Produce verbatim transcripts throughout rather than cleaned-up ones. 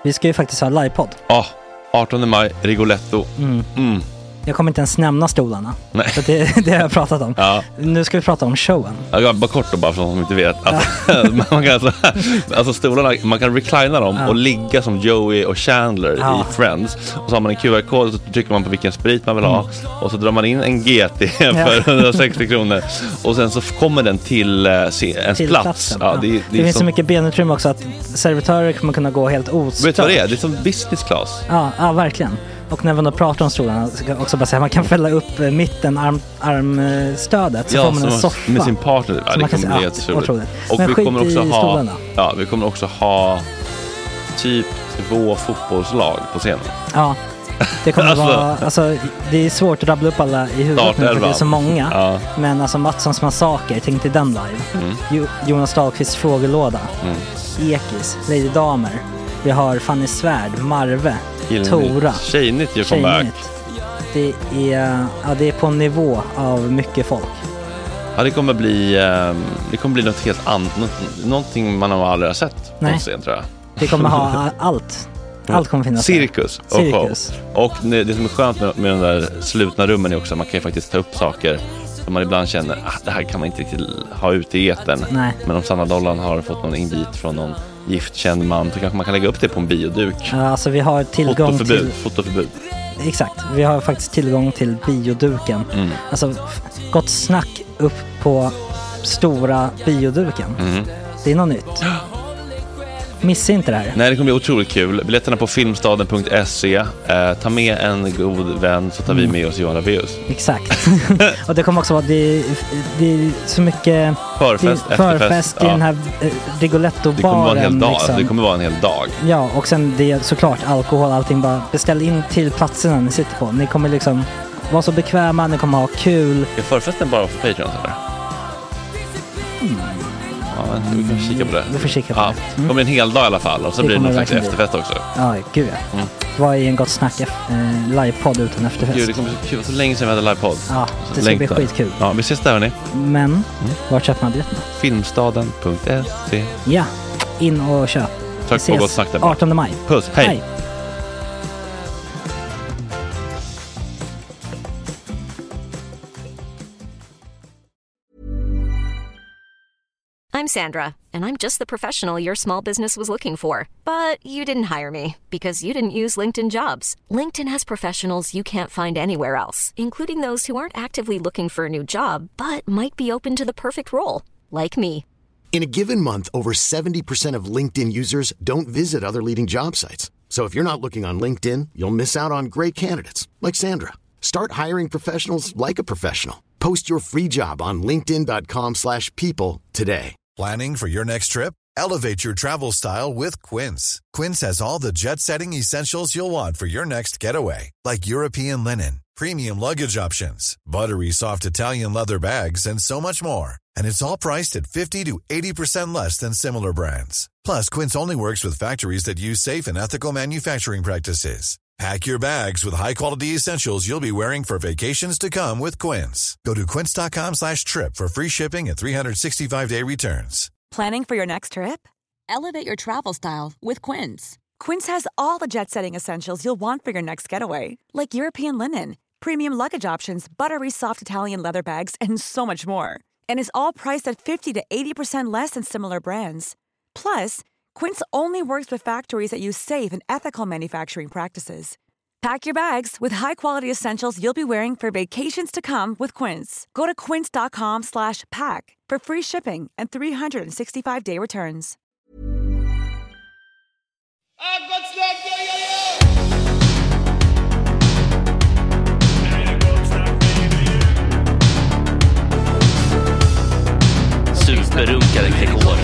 Vi ska ju faktiskt ha livepodd. Ja, oh, artonde maj, Rigoletto. Mm. Mm. Jag kommer inte ens nämna stolarna. Nej. För det, det har jag pratat om. Ja. Nu ska vi prata om showen. Ja, bara kort då, bara för de som inte vet. Alltså, man kan alltså, alltså stolarna, man kan reclina dem ja. och ligga som Joey och Chandler ja. i Friends. Och så har man en Q R-kod och så trycker man på vilken sprit man vill ha. Mm. Och så drar man in en G T för hundrasextio kronor. Och sen så kommer den till uh, se, ens till plats. Ja, ja. det, det, det det finns som... så mycket benutrymme också att servitörer kommer kunna gå helt ostört. Vet du vad det är? Det är som business class. Ja, ja verkligen. Och när man då pratar om stolarna så kan också bara säga att man kan fälla upp mitten arm, armstödet så ja, får man en soffa med sin partner. Ja, det kommer bli jätteroligt. Och Men vi kommer också ha stolarna. Ja, vi kommer också ha typ två fotbollslag på scenen. Ja. Det kommer alltså, vara alltså det är svårt att rabbla upp alla i huvudet nu för det är så många. Ja. Men alltså Mattssons massaker, tänk till den live. Mm. Jo, Jonas Dahlqvists frågelåda. Mm. Ekis, Lady Damer. Vi har Fanny Svärd, Marve, Gillnytt. Tora. Tjejnytt gör comeback. Det är, ja, det är på en nivå av mycket folk. Ja, det kommer bli det kommer bli något helt annat, något, någonting man har aldrig har sett på scen, tror jag. Det kommer ha allt. Allt kommer finnas. Cirkus och Cirkus. show. Och det som är skönt med, med de där slutna rummen är också att man kan ju faktiskt ta upp saker som man ibland känner att ah, det här kan man inte riktigt ha ute i etern. Nej. Men om Sanna Dollan har fått någon invit från någon giftkänd man så kanske man kan lägga upp det på en bioduk. Ja, alltså vi har tillgång fotoförbud, till... Fotoförbud. Exakt, vi har faktiskt tillgång till bioduken. Mm. Alltså gott snack upp på stora bioduken. Mm. Det är något nytt. Missa inte det här. Nej, det kommer bli otroligt kul. Biljetterna på filmstaden punkt se. Eh, ta med en god vän så tar mm. vi med oss Johan Rabaeus. Exakt. Och det kommer också vara det, det är så mycket förfest, det, förfest i ja. den här eh, Rigoletto-baren. Det kommer vara en hel dag. Liksom. Det kommer vara en hel dag. Ja, och sen det är såklart alkohol, allting. Bara beställ in till platserna ni sitter på. Ni kommer liksom vara så bekväma, ni kommer ha kul. Är förfesten bara för Patreon eller? Mm. Ja, vi kan kika på det. Vi får kika på ja, det. Mm. Det kommer en hel dag i alla fall. Och så det blir det någon slags efterfest också. Ja, gud ja. Mm. Vad är en gott snack eh, livepodd utan efterfest? Gud, det kommer så kul. Så länge sedan vi hade livepodd. Ja, det ska bli skitkul. Ja, vi ses där hörni. Men, mm. var köper man biljetterna? filmstaden punkt se. Ja, in och köp. Tack på gott snack där. artonde maj. Puss, hej. hej. I'm Sandra, and I'm just the professional your small business was looking for. But you didn't hire me because you didn't use LinkedIn Jobs. LinkedIn has professionals you can't find anywhere else, including those who aren't actively looking for a new job, but might be open to the perfect role, like me. In a given month, over seventy percent of LinkedIn users don't visit other leading job sites. So if you're not looking on LinkedIn, you'll miss out on great candidates, like Sandra. Start hiring professionals like a professional. Post your free job on linkedin dot com slash people today. Planning for your next trip? Elevate your travel style with Quince. Quince has all the jet-setting essentials you'll want for your next getaway, like European linen, premium luggage options, buttery soft Italian leather bags, and so much more. And it's all priced at fifty to eighty percent less than similar brands. Plus, Quince only works with factories that use safe and ethical manufacturing practices. Pack your bags with high-quality essentials you'll be wearing for vacations to come with Quince. Go to quince dot com slash trip for free shipping and three sixty-five day returns. Planning for your next trip? Elevate your travel style with Quince. Quince has all the jet-setting essentials you'll want for your next getaway, like European linen, premium luggage options, buttery soft Italian leather bags, and so much more. And is all priced at fifty to eighty percent less than similar brands. Plus, Quince only works with factories that use safe and ethical manufacturing practices. Pack your bags with high-quality essentials you'll be wearing for vacations to come with Quince. Go to quince dot com slash pack for free shipping and three sixty-five day returns. Superrunkare Kekor.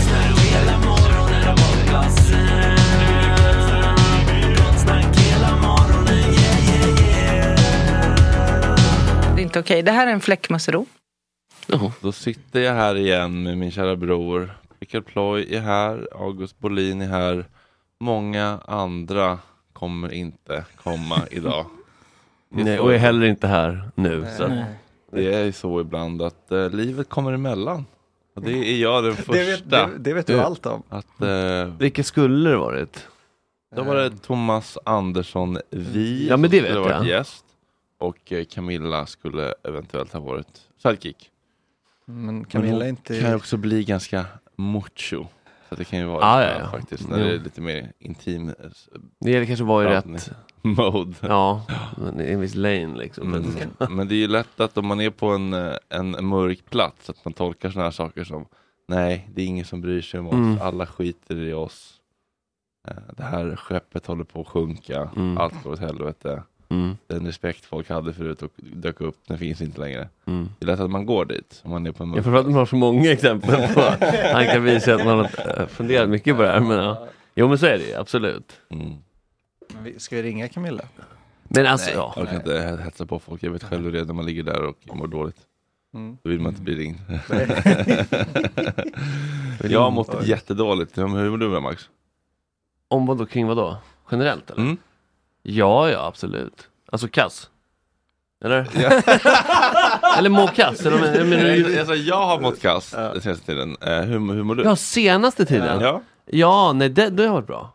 Det är inte okej. Det här är en fläckmussero. Oh. Då sitter jag här igen med min kära bror. Rickard Ploy är här. August Bolin är här. Många andra kommer inte komma idag. Nej, och är heller inte här nu. Så. Det är så ibland att uh, livet kommer emellan. Och det är jag den första. Det vet, det, det vet du allt om. Att, uh, Vilka skulle det varit? Då var det Thomas Andersson Vi ja, men det vet skulle jag. varit gäst. Och Camilla skulle eventuellt ha varit sidekick. Men Camilla inte... kan ju också bli ganska macho. Så det kan ju vara ah, ja, ja. faktiskt när jo. det är lite mer intim. Det kanske var ju rätt mode. Ja, en viss lane liksom. Mm. Men det är ju lätt att om man är på en, en mörk plats att man tolkar såna här saker som nej, det är ingen som bryr sig om oss. Mm. Alla skiter i oss. Det här skeppet håller på att sjunka. Mm. Allt går åt helvete. Mm. Den respekt folk hade förut och dök upp, den finns inte längre. Mm. Det är lätt att man går dit om man är på en Jag får att man har så många exempel på han kan visa att man har funderat mycket på det här. Men ja. Jo, men så är det absolut. Mm. Ska vi ringa Camilla? Men alltså, nej, ja. Jag kan inte hetsa på folk. Jag vet själv hur det är när man ligger där och mår dåligt. Mm. Då vill man inte bli ringd. Jag har mått jättedåligt. Hur mår du med, Max? Om vad då? Kring vad då? Generellt eller? Mm. Ja, ja, absolut. Alltså kass. Eller? Ja. Eller må kass. Eller, men, men, men, alltså, jag har mått kass den senaste tiden. Uh, hur, hur mår du? Ja, senaste tiden? Ja. Ja, nej, det, det har varit bra.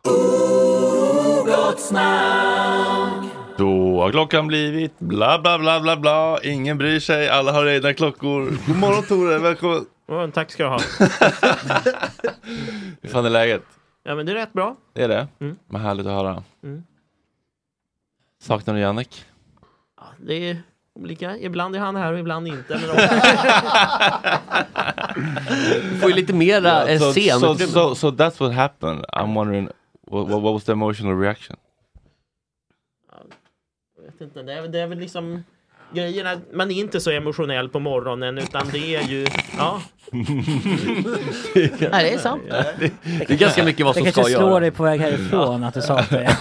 Då har klockan blivit bla bla bla bla bla. Ingen bryr sig, alla har egna klockor. God morgon Tore, välkommen. Oh, tack ska jag ha. Hur fan är läget? Ja, men det är rätt bra. Det är det? Mm. Vad härligt att höra. Mm. Saknar du Jannik? Ja, det är olika. Ibland är han här och ibland inte. Men du får ju lite mera yeah, so, scen. So, so, so, so that's what happened. I'm wondering, what, what was the emotional reaction? Jag vet inte, det är, det är väl liksom grejerna, man är inte så emotionell på morgonen utan det är ju ja. Nej, det är sant. Ja, det, det är ganska mycket vad som ska göra. Det kanske slår dig på väg härifrån ja. Att du sa det.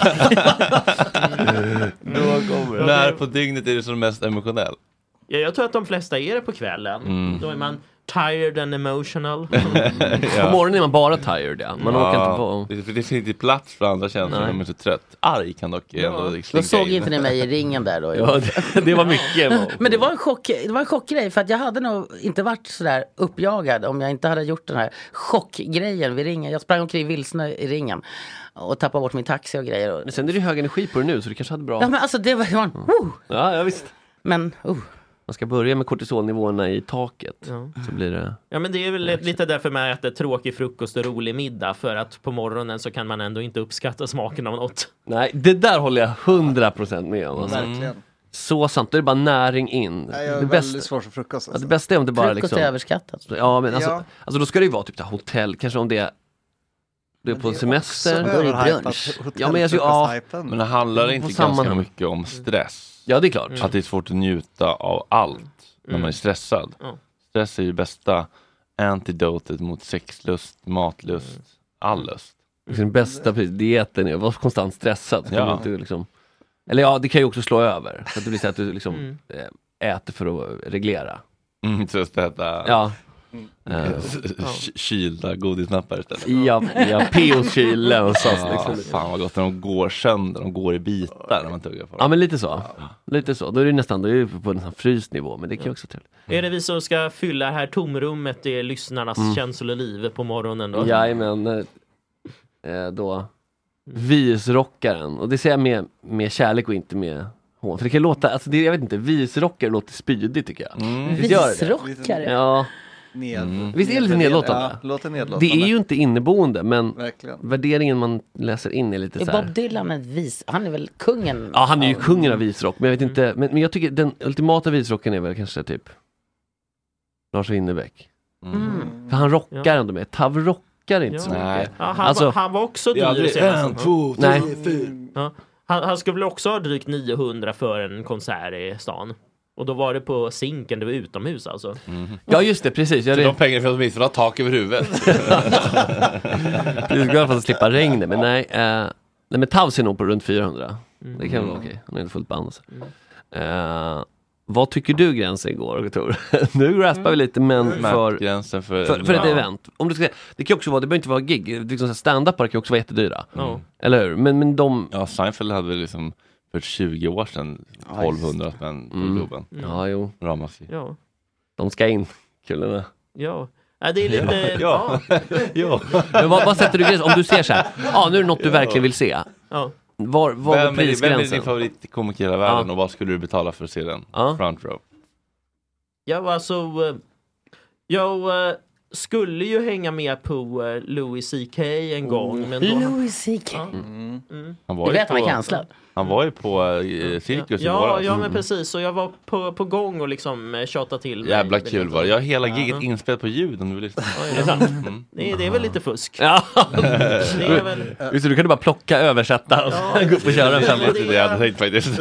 När på dygnet är det som mest emotionell? Ja, jag tror att de flesta är det på kvällen. Mm. Då är man tired and emotional. Ja. På morgonen är man bara tired, ja. Man ja, åker inte på. Det, det finns inte plats för andra känslor när man är så trött. Arg kan dock ja. ändå Då såg in. Inte ni mig i ringen där då? Ja, det, det var mycket. Men det var en chock, det var en chockgrej för att jag hade nog inte varit så där uppjagad om jag inte hade gjort den här chockgrejen vid ringen. Jag sprang omkring vilsna i ringen och tappade bort min taxi och grejer. Men sen är det hög energi på det nu så du kanske hade bra. Ja, men alltså det var det var en, uh. Ja, ja visst. Men uh. Man ska börja med kortisolnivåerna i taket. Ja. Så blir det... Ja, men det är väl lite därför man äter tråkig frukost och rolig middag. För att på morgonen så kan man ändå inte uppskatta smaken av något. Nej, det där håller jag hundra procent med om. Alltså. Verkligen. Så sant, det är bara näring in. Nej, jag är det väldigt bästa, svår för frukost. Alltså. Ja, det bästa är om det bara frukost liksom... är överskattat. Ja, men alltså, ja. alltså då ska det ju vara typ det hotell. Kanske om det är, det är på det är semester. Då är det brunch. Ja, men, alltså, ja, men det handlar inte ganska samman. mycket om stress. Ja, det är klart. Mm. Att det är svårt att njuta av allt. När man är stressad. Mm. Stress är ju bästa antidotet mot sexlust, matlust, mm. all lust. Den bästa dieten är att vara konstant stressad. Ja. Inte, liksom, eller ja, det kan ju också slå över. Så att det blir så att du liksom mm. äter för att reglera. Mm, så att äta ja. uh, kylda godisnappar istället. Ja, ja P O's kylen och så. Ja, liksom. Fan vad gott när de går sönder, de går i bitar när man tuggar på dem. Ja, men lite så. Ja. Lite så. Då är det nästan då är det på en sån frysnivå, men det kan ju också till. Är det vi som ska fylla här tomrummet i lyssnarnas mm. känsloliv på morgonen då? Ja, men eh, då visrockaren. Och det säger jag med, med kärlek och inte med hån. För det kan låta, alltså det, jag vet inte, visrockare låter spydigt tycker jag. Mm. Visrockare? Ja. Mm. Visst är det lite nedlåtande? Ja, låter nedlåtande. Det är ju inte inneboende, men verkligen. Värderingen man läser in är lite är så här. Bob Dylan en vis, han är väl kungen? Ja, han är ju kungen av visrock, men jag vet inte, men, men jag tycker den ultimata visrocken är väl kanske typ Lars Winnerbäck. Mm. För han rockar ja. ändå med, Tav rockar inte ja. så mycket. Ja, han, alltså, var, han var också dyr ja, senast. En, två, tre, fyra. Ja. Han, han skulle väl också ha drygt niohundra för en konsert i stan. Och då var det på Zinken, det var utomhus alltså. Mm. Ja just det, precis. Jag de pengar för att åtminstone ha tak över huvudet. Precis, glad för att slippa regnet. Men nej, eh, nej men Tavs är nog på runt fyrahundra. Mm. Det kan vara okej, han är inte fullt band alltså. Mm. eh, Vad tycker du gränsen går, Tor? Nu raspar mm. vi lite, men mm. för, gränsen för, för, för ett event. Om du ska, det kan också vara, det behöver inte vara gig. Liksom stand-upar kan också vara jättedyra. Mm. Eller hur? Men, men de... Ja, Seinfeld hade väl liksom för tjugo år sedan tolvhundra spänn på mm. Globen. Mm. Ja, jo. Ramaskri. Ja. De ska in, kullarna. Ja. Ja, det är lite... Ja. Ja. ja. Men vad, vad sätter du gränsen? Om du ser så här, ja, nu är det något du verkligen vill se. Ja. Var, var vem, är, vem är din favoritkomiker i hela världen ja. och vad skulle du betala för att se den? Ja. Front row. Ja, alltså jag skulle ju hänga med på Louis C K en gång. Mm. Men då... Louis C K? Ja. Mm. Mm. Han var du ju vet på, han är kanslad. Han var ju på uh, cirkus ja, i våras. Ja, men precis. Och jag var på, på gång och liksom tjatade till. Jävla mig. Kul var det. Jag har hela giget ja. inspelat på ljud om du vill lyssna. Ja, mm. det, är, det är väl lite fusk. Ja. Det är väl... Just det, du kan du bara plocka, översätta och ja. gå upp och köra en femma. Det är det jag hade tänkt faktiskt.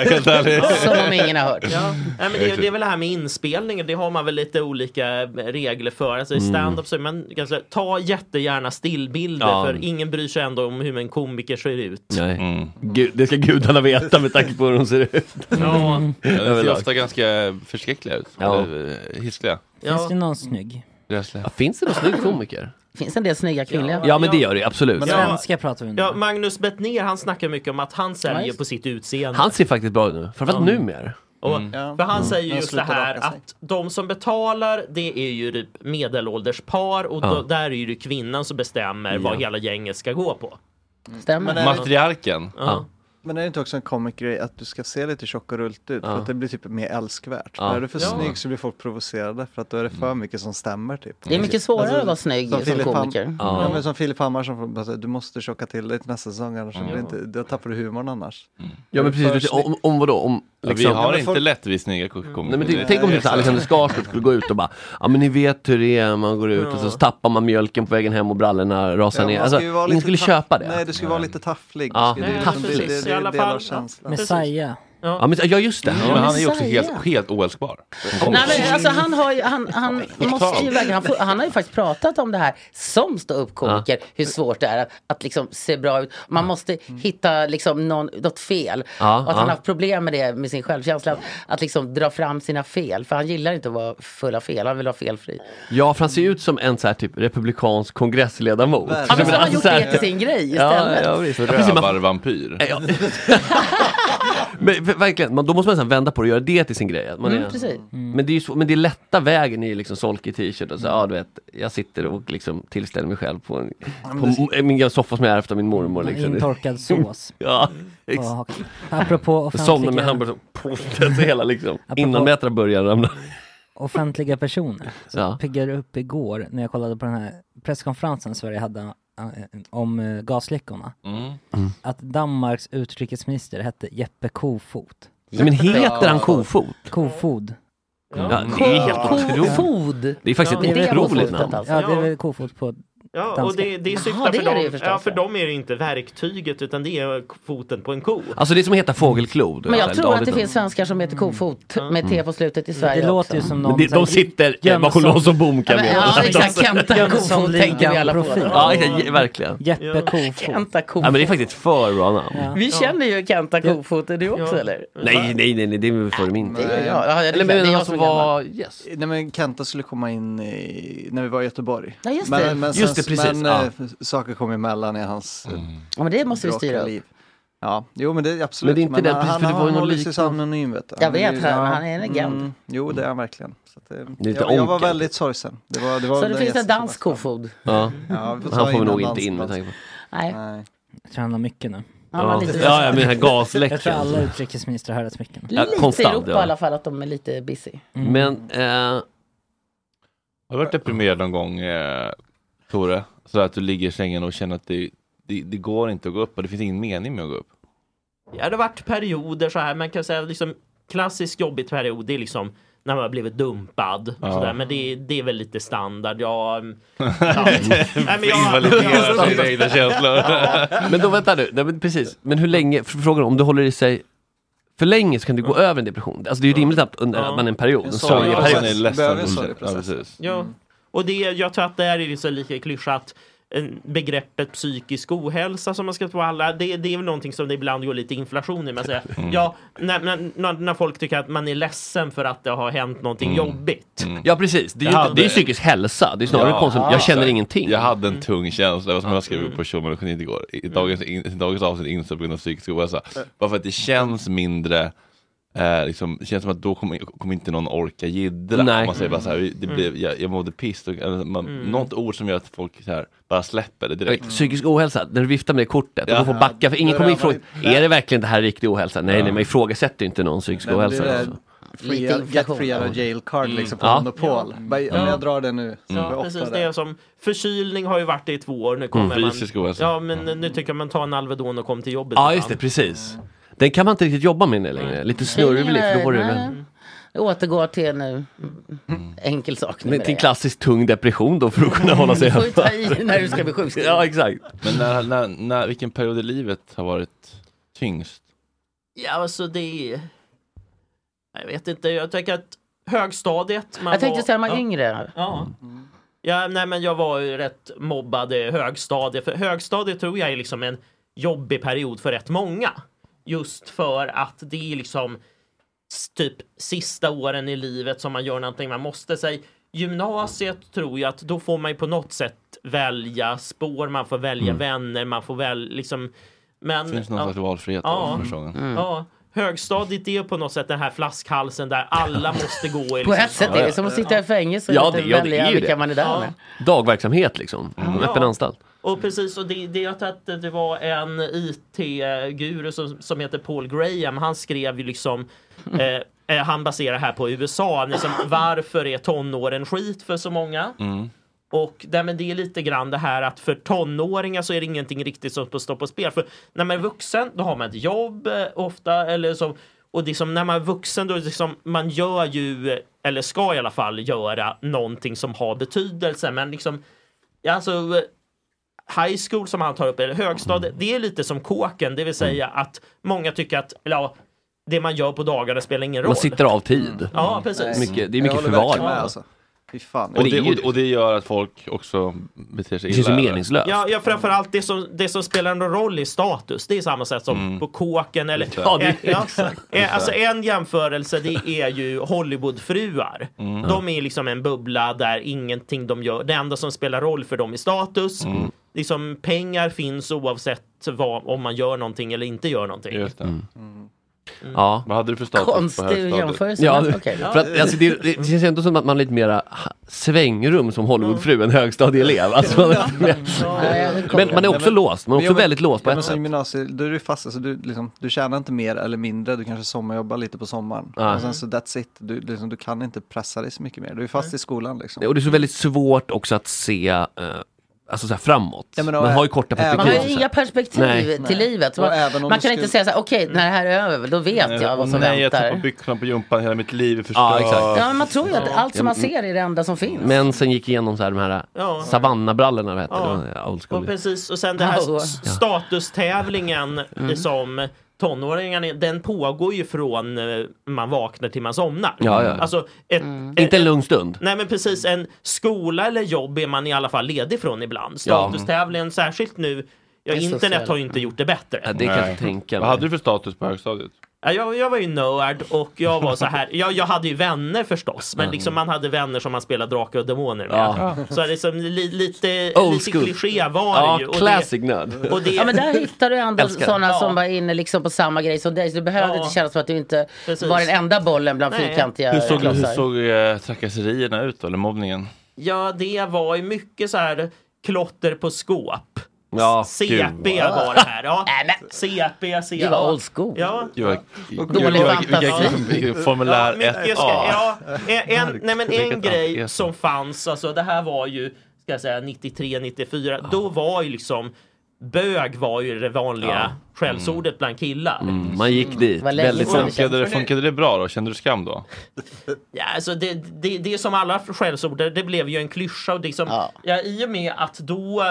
Som om ingen har hört. Ja. Nej, men det, det är väl det här med inspelningen. Det har man väl lite olika regler för. Alltså i stand-up så man kanske ta jättegärna stillbilder ja. för ingen bryr sig ändå om hur en komiker ser ut. Nej. Mm. Gud, det ska gudarna veta med tanke på hur de ser ut. Ja. Mm. Ja, de ser ofta ganska förskräckliga ut. Ja. Eller hiskliga. Ja. Finns det någon snygg? Ja, finns det någon snygg komiker? Finns en del snygga kvinnliga. Ja, ja men det gör det, absolut. Men svenska pratar vi om. Ja, Magnus Bettner, han snackar mycket om att han säljer nice. på sitt utseende. Han ser faktiskt bra ut nu, framförallt mm. numera. Och, mm. För han mm. säger just det här att de som betalar, det är ju typ medelålders par och ja. då, där är ju det kvinnan som bestämmer ja. vad hela gänget ska gå på. Stämmer. Matriarken. Ja. Ja. Men är det inte också en comic-grej att du ska se lite tjock och rullt ut ja. för att det blir typ mer älskvärt. Ja. När du är för ja. snygg så blir folk provocerade för att då är det för mycket som stämmer typ. Det är mycket svårare alltså, att vara snygg som, som komiker. Ham- ja. Ja, men som Filip Hammar som alltså, du måste tjocka till dig till nästa säsong annars mm. det inte, då tappar du humorn annars. Mm. Ja men precis, om, om vadå? Om, liksom, ja, vi har ja, inte folk... lätt vi snygga komiker. Nej, men det, tänk om det är Alexander Skarsgård skulle gå ut och bara ja men ni vet hur det är, man går ut ja. och så tappar man mjölken på vägen hem och brallorna rasar ja, ner. Alltså, ingen skulle köpa det. Nej, det skulle vara lite tafflig. Ja, tafflig. I alla fall. Messiah. Ja. Ja, men, ja just det. Ja, men han är ju också helt, helt oälskbar. Nej, men, alltså, han, har ju, han, han, måste ju verkligen, han, får, han har ju faktiskt pratat om det här som stå upp komiker ja. hur svårt det är att, att liksom se bra ut. Man måste hitta liksom någon, något fel. Ja, och att ja. han har haft problem med det med sin självkänsla. Att, att liksom dra fram sina fel. För han gillar inte att vara full av fel. Han vill vara felfri. Ja, för han ser ut som en så här typ republikansk kongressledamot. Ja, men så har han gjort det till sin grej istället. Ja, ja, rövarvampyr. Ja. Men verkligen, man, då måste man så vända på det och göra det till sin grej. Man mm, är, precis. Mm. Men det är ju så, men det är lätta vägen i liksom solkig t-shirt och så, ja du vet, jag sitter och liksom tillställer mig själv på, en, på min gamla soffa som jag är efter min mormor liksom. Intorkad sås. Ja. Och, apropå offentliga... Somnar med hamburgare på hela liksom, innan mätare börjar ramla. Offentliga personer. Så ja. piggade upp igår när jag kollade på den här presskonferensen Sverige hade om uh, gasläckorna. Mm. Mm. Att Danmarks utrikesminister hette Jeppe Kofod. Ja, men heter han Kofod? Kofod. Ja, det är helt otroligt. Det är faktiskt ja, ett otroligt namn. Alltså. Ja, det är väl Kofod på Ja, danska. Och det, det är syftar Aha, det för, dem, ja, för dem är det inte verktyget utan det är foten på en ko. Alltså det som heter fågelklod. Men jag tror att det finns svenskar som heter kofot mm. med T på slutet i Sverige. Det låter ju som någon... De, de sitter bakom lås och bom kan ja, ja, exakt. Kenta Kofot tänker vi alla på. Ja, verkligen. Jeppe Kofot. Kenta Kofot. Ja, men det är faktiskt för bra namn. Ja. Vi känner ju Kenta Kofot, är du också ja. eller? Nej, nej, nej, nej, det är för min. Det är jag. Ja, eller men han som var... Yes. Nej, men Kenta skulle komma in i, när vi var i Göteborg. Ja, just det. Men, men just det, precis. Men, ja. saker kom emellan i hans mm. ja, men det måste vi styra liv. Ja, jo men det är absolut. Men det är inte men det, han, för det var ju någon liknande. Så anonym, vet du. Jag vet, han, han är en legend. Mm, jo, det är han verkligen. Så det, det jag, jag var väldigt sorgsen. Det var, det var så det finns en dansk Kofod. Ja, ja vi får han får vi nog inte in med tanke på. Nej. Nej. Jag tror han har mycket nu. Ja, ja, ja, men den här gasläckan. Jag tror alla utrikesministrar har rätt mycket. Lite ja, konstant, i Europa ja. i alla fall att de är lite busy. Mm. Men eh... har du varit deprimerad någon gång, eh, Tore? Så att du ligger i sängen och känner att det, det, det går inte att gå upp och det finns ingen mening med att gå upp? Ja, det har varit perioder så här. Man kan säga liksom klassisk jobbigt period. Det är liksom när man har blivit dumpad. Ja. Sådär. Men det, det är väl lite standard. Ja, ja. Nej, men jag, jag, jag, men då vänta du. Nej, men precis. Men hur länge, frågan om du håller i sig för länge så kan du gå över en depression. Alltså det är ju rimligt att under ja. man är en period. En sorgeperiod. En ledsen. Ja, precis. Ja. Och det, jag tror att det är så lika klyschat begreppet psykisk ohälsa som man ska få alla, det, det är väl någonting som det ibland går lite inflation i. Man säger, mm. ja, när, när, när folk tycker att man är ledsen för att det har hänt någonting mm. jobbigt. Mm. Ja, precis. Det är ju hade... det är psykisk hälsa. Det är snarare ja, konstigt. Jag känner ingenting. Jag hade en tung känsla. Det var som jag skrev på Showman igår. I dagens, in, dagens avsnitt insåg på grund av psykisk ohälsa. Bara för att det känns mindre Eh, liksom, det känns som att då kommer kom inte någon orka jiddra. Nej. Man säger bara så här, det blev, jag, jag mådde piss. Och, eller, man, mm. Något ord som gör att folk så här, bara släpper det direkt. Mm. Psykisk ohälsa, när du viftar med det kortet, ja. Och får backa, för ingen kommer ifrån. Är det verkligen det här riktig ohälsa? Nej, ja. nej, man ifrågasätter inte någon psykisk men ohälsa. Det är free, get free out of jail card mm. liksom på ja. monopol. Ja. Om ja. jag drar det nu. Så ja, mm. precis. Det är som förkylning har ju varit det i två år. Nu kommer mm. man, ja, men mm. nu tycker man ta en Alvedon och kom till jobbet. Ja, just det, precis. Mm. Den kan man inte riktigt jobba med längre. Lite snurrig, för då var det med. Återgå till en mm. enkel sak. Men till en klassisk tung depression då för att kunna hålla sig hemma. Du får ta i när du ska bli sjukskriven. Ja, exakt. Men när, när, när, vilken period i livet har varit tyngst? Ja, alltså det är... Jag vet inte, jag tänker att högstadiet... Man jag tänkte var, säga man ja, yngre. Ja. Mm. ja, nej men jag var ju rätt mobbad i högstadiet. För högstadiet tror jag är liksom en jobbig period för rätt många. Just för att det är liksom typ sista åren i livet som man gör någonting man måste säga. Gymnasiet tror jag att då får man ju på något sätt välja spår, man får välja mm. vänner, man får väl liksom... Men, det finns någon ja, slags valfrihet ja, då, mm. ja, högstadiet är på något sätt den här flaskhalsen där alla måste gå i liksom, på ett sätt är det som att sitta i fängelse och ja, inte det, ja, välja det vilka det. man är där ja. med. Dagverksamhet liksom, mm. öppen ja. anstalt. Och precis, och det, det jag tror att det var en I T-guru som, som heter Paul Graham, han skrev ju liksom eh, han baserar här på U S A liksom, varför är tonåren skit för så många? Mm. Och där, men det är lite grann det här att för tonåringar så är det ingenting riktigt som står på spel. För när man är vuxen, då har man ett jobb eh, ofta, eller så, och det är som när man är vuxen då liksom, man gör ju, eller ska i alla fall göra någonting som har betydelse, men liksom, ja, alltså high school som han tar upp, eller högstadiet, det är lite som kåken, det vill säga att många tycker att, eller ja, det man gör på dagarna spelar ingen roll. Man sitter av tid. Ja, precis. Mycket, det är mycket förvaring. Alltså. Fan. Och, det, och, och det gör att folk också beter sig illa. Det är meningslöst. Ja, ja, framförallt det som, det som spelar en roll i status. Det är samma sätt som mm. på kåken. Eller, ja, det är ja, ja, alltså en jämförelse, det är ju Hollywoodfruar. Mm. De är liksom en bubbla där ingenting de gör. Det enda som spelar roll för dem är status. Mm. Liksom, pengar finns oavsett vad, om man gör någonting eller inte gör någonting. Just det. Mm. Mm. Ja. Vad hade du för status konstig på högstadiet? jämförelse. Ja, det, okay. för att, alltså, det, det känns ändå som att man har lite mera svängrum som Hollywoodfru än högstadieelev. Alltså, man, ja. Men man är också men, låst. Man är också men, väldigt låst på ja, ett sätt. Gymnasiet, då är du fast. Alltså, du, liksom, du tjänar inte mer eller mindre. Du kanske sommarjobbar lite på sommaren. Ah. Och sen så that's it. Du, liksom, du kan inte pressa dig så mycket mer. Du är fast mm. i skolan. Liksom. Och det är så väldigt svårt också att se... Uh, Alltså så här framåt. Ja, man har ju korta perspektiv. Man har ju inga perspektiv nej. till nej. livet. Man, man kan skulle... inte säga så här, okej, okay, när det här är över, då vet nej, jag vad som nej, väntar. Nej, jag tar på byxorna på jumpan hela mitt liv är förstört. Ja, exakt. Ja, men man tror ju att allt som man ser är det enda som finns. Men sen gick igenom så här, de här ja. savannabrallorna, vet ja. det, old school. Och precis, och sen det här ja. statustävlingen mm. som tonåringarna, den pågår ju från man vaknar till man somnar. Ja, ja. Alltså ett, mm. ett, inte en lugn stund. Nej, men precis, en skola eller jobb är man i alla fall ledig från ibland. Statustävlingen, ja. särskilt nu, ja, internet har ju inte gjort det bättre. Ja, det kan jag tänka. Vad hade du för status på högstadiet? Ja, jag, jag var ju nörd och jag var så här, jag, jag hade ju vänner förstås, men liksom man hade vänner som man spelade Drakar och Demoner med. Ja. Så liksom li, lite, lite kliché var det ja, ju. Classic nörd. Ja, men där hittar du ändå sådana ja. som var inne liksom på samma grej som dig, så du behövde ja. inte känna som att du inte precis. var den enda bollen bland fyrkantiga hur såg, klossar. Hur såg uh, trakasserierna ut då, eller mobbningen? Ja, det var ju mycket så här klotter på skåp. Ja, C P var det här. Ja. C P, C P. Det var old school. Ja. Dålig fantasi. Formulär ja, ett A. Ja, en, nej, men en grej som fanns, alltså det här var ju, ska jag säga, nittiotre nittiofyra. Då var ju liksom bög var ju det vanliga ja. skällsordet bland killar. Mm, man gick dit. Mm. Väldigt funkade, det, funkade det bra då? Kände du skam då? Ja, alltså det, det, det är som alla skällsord, det blev ju en klyscha och liksom, ja. Ja, i och med att då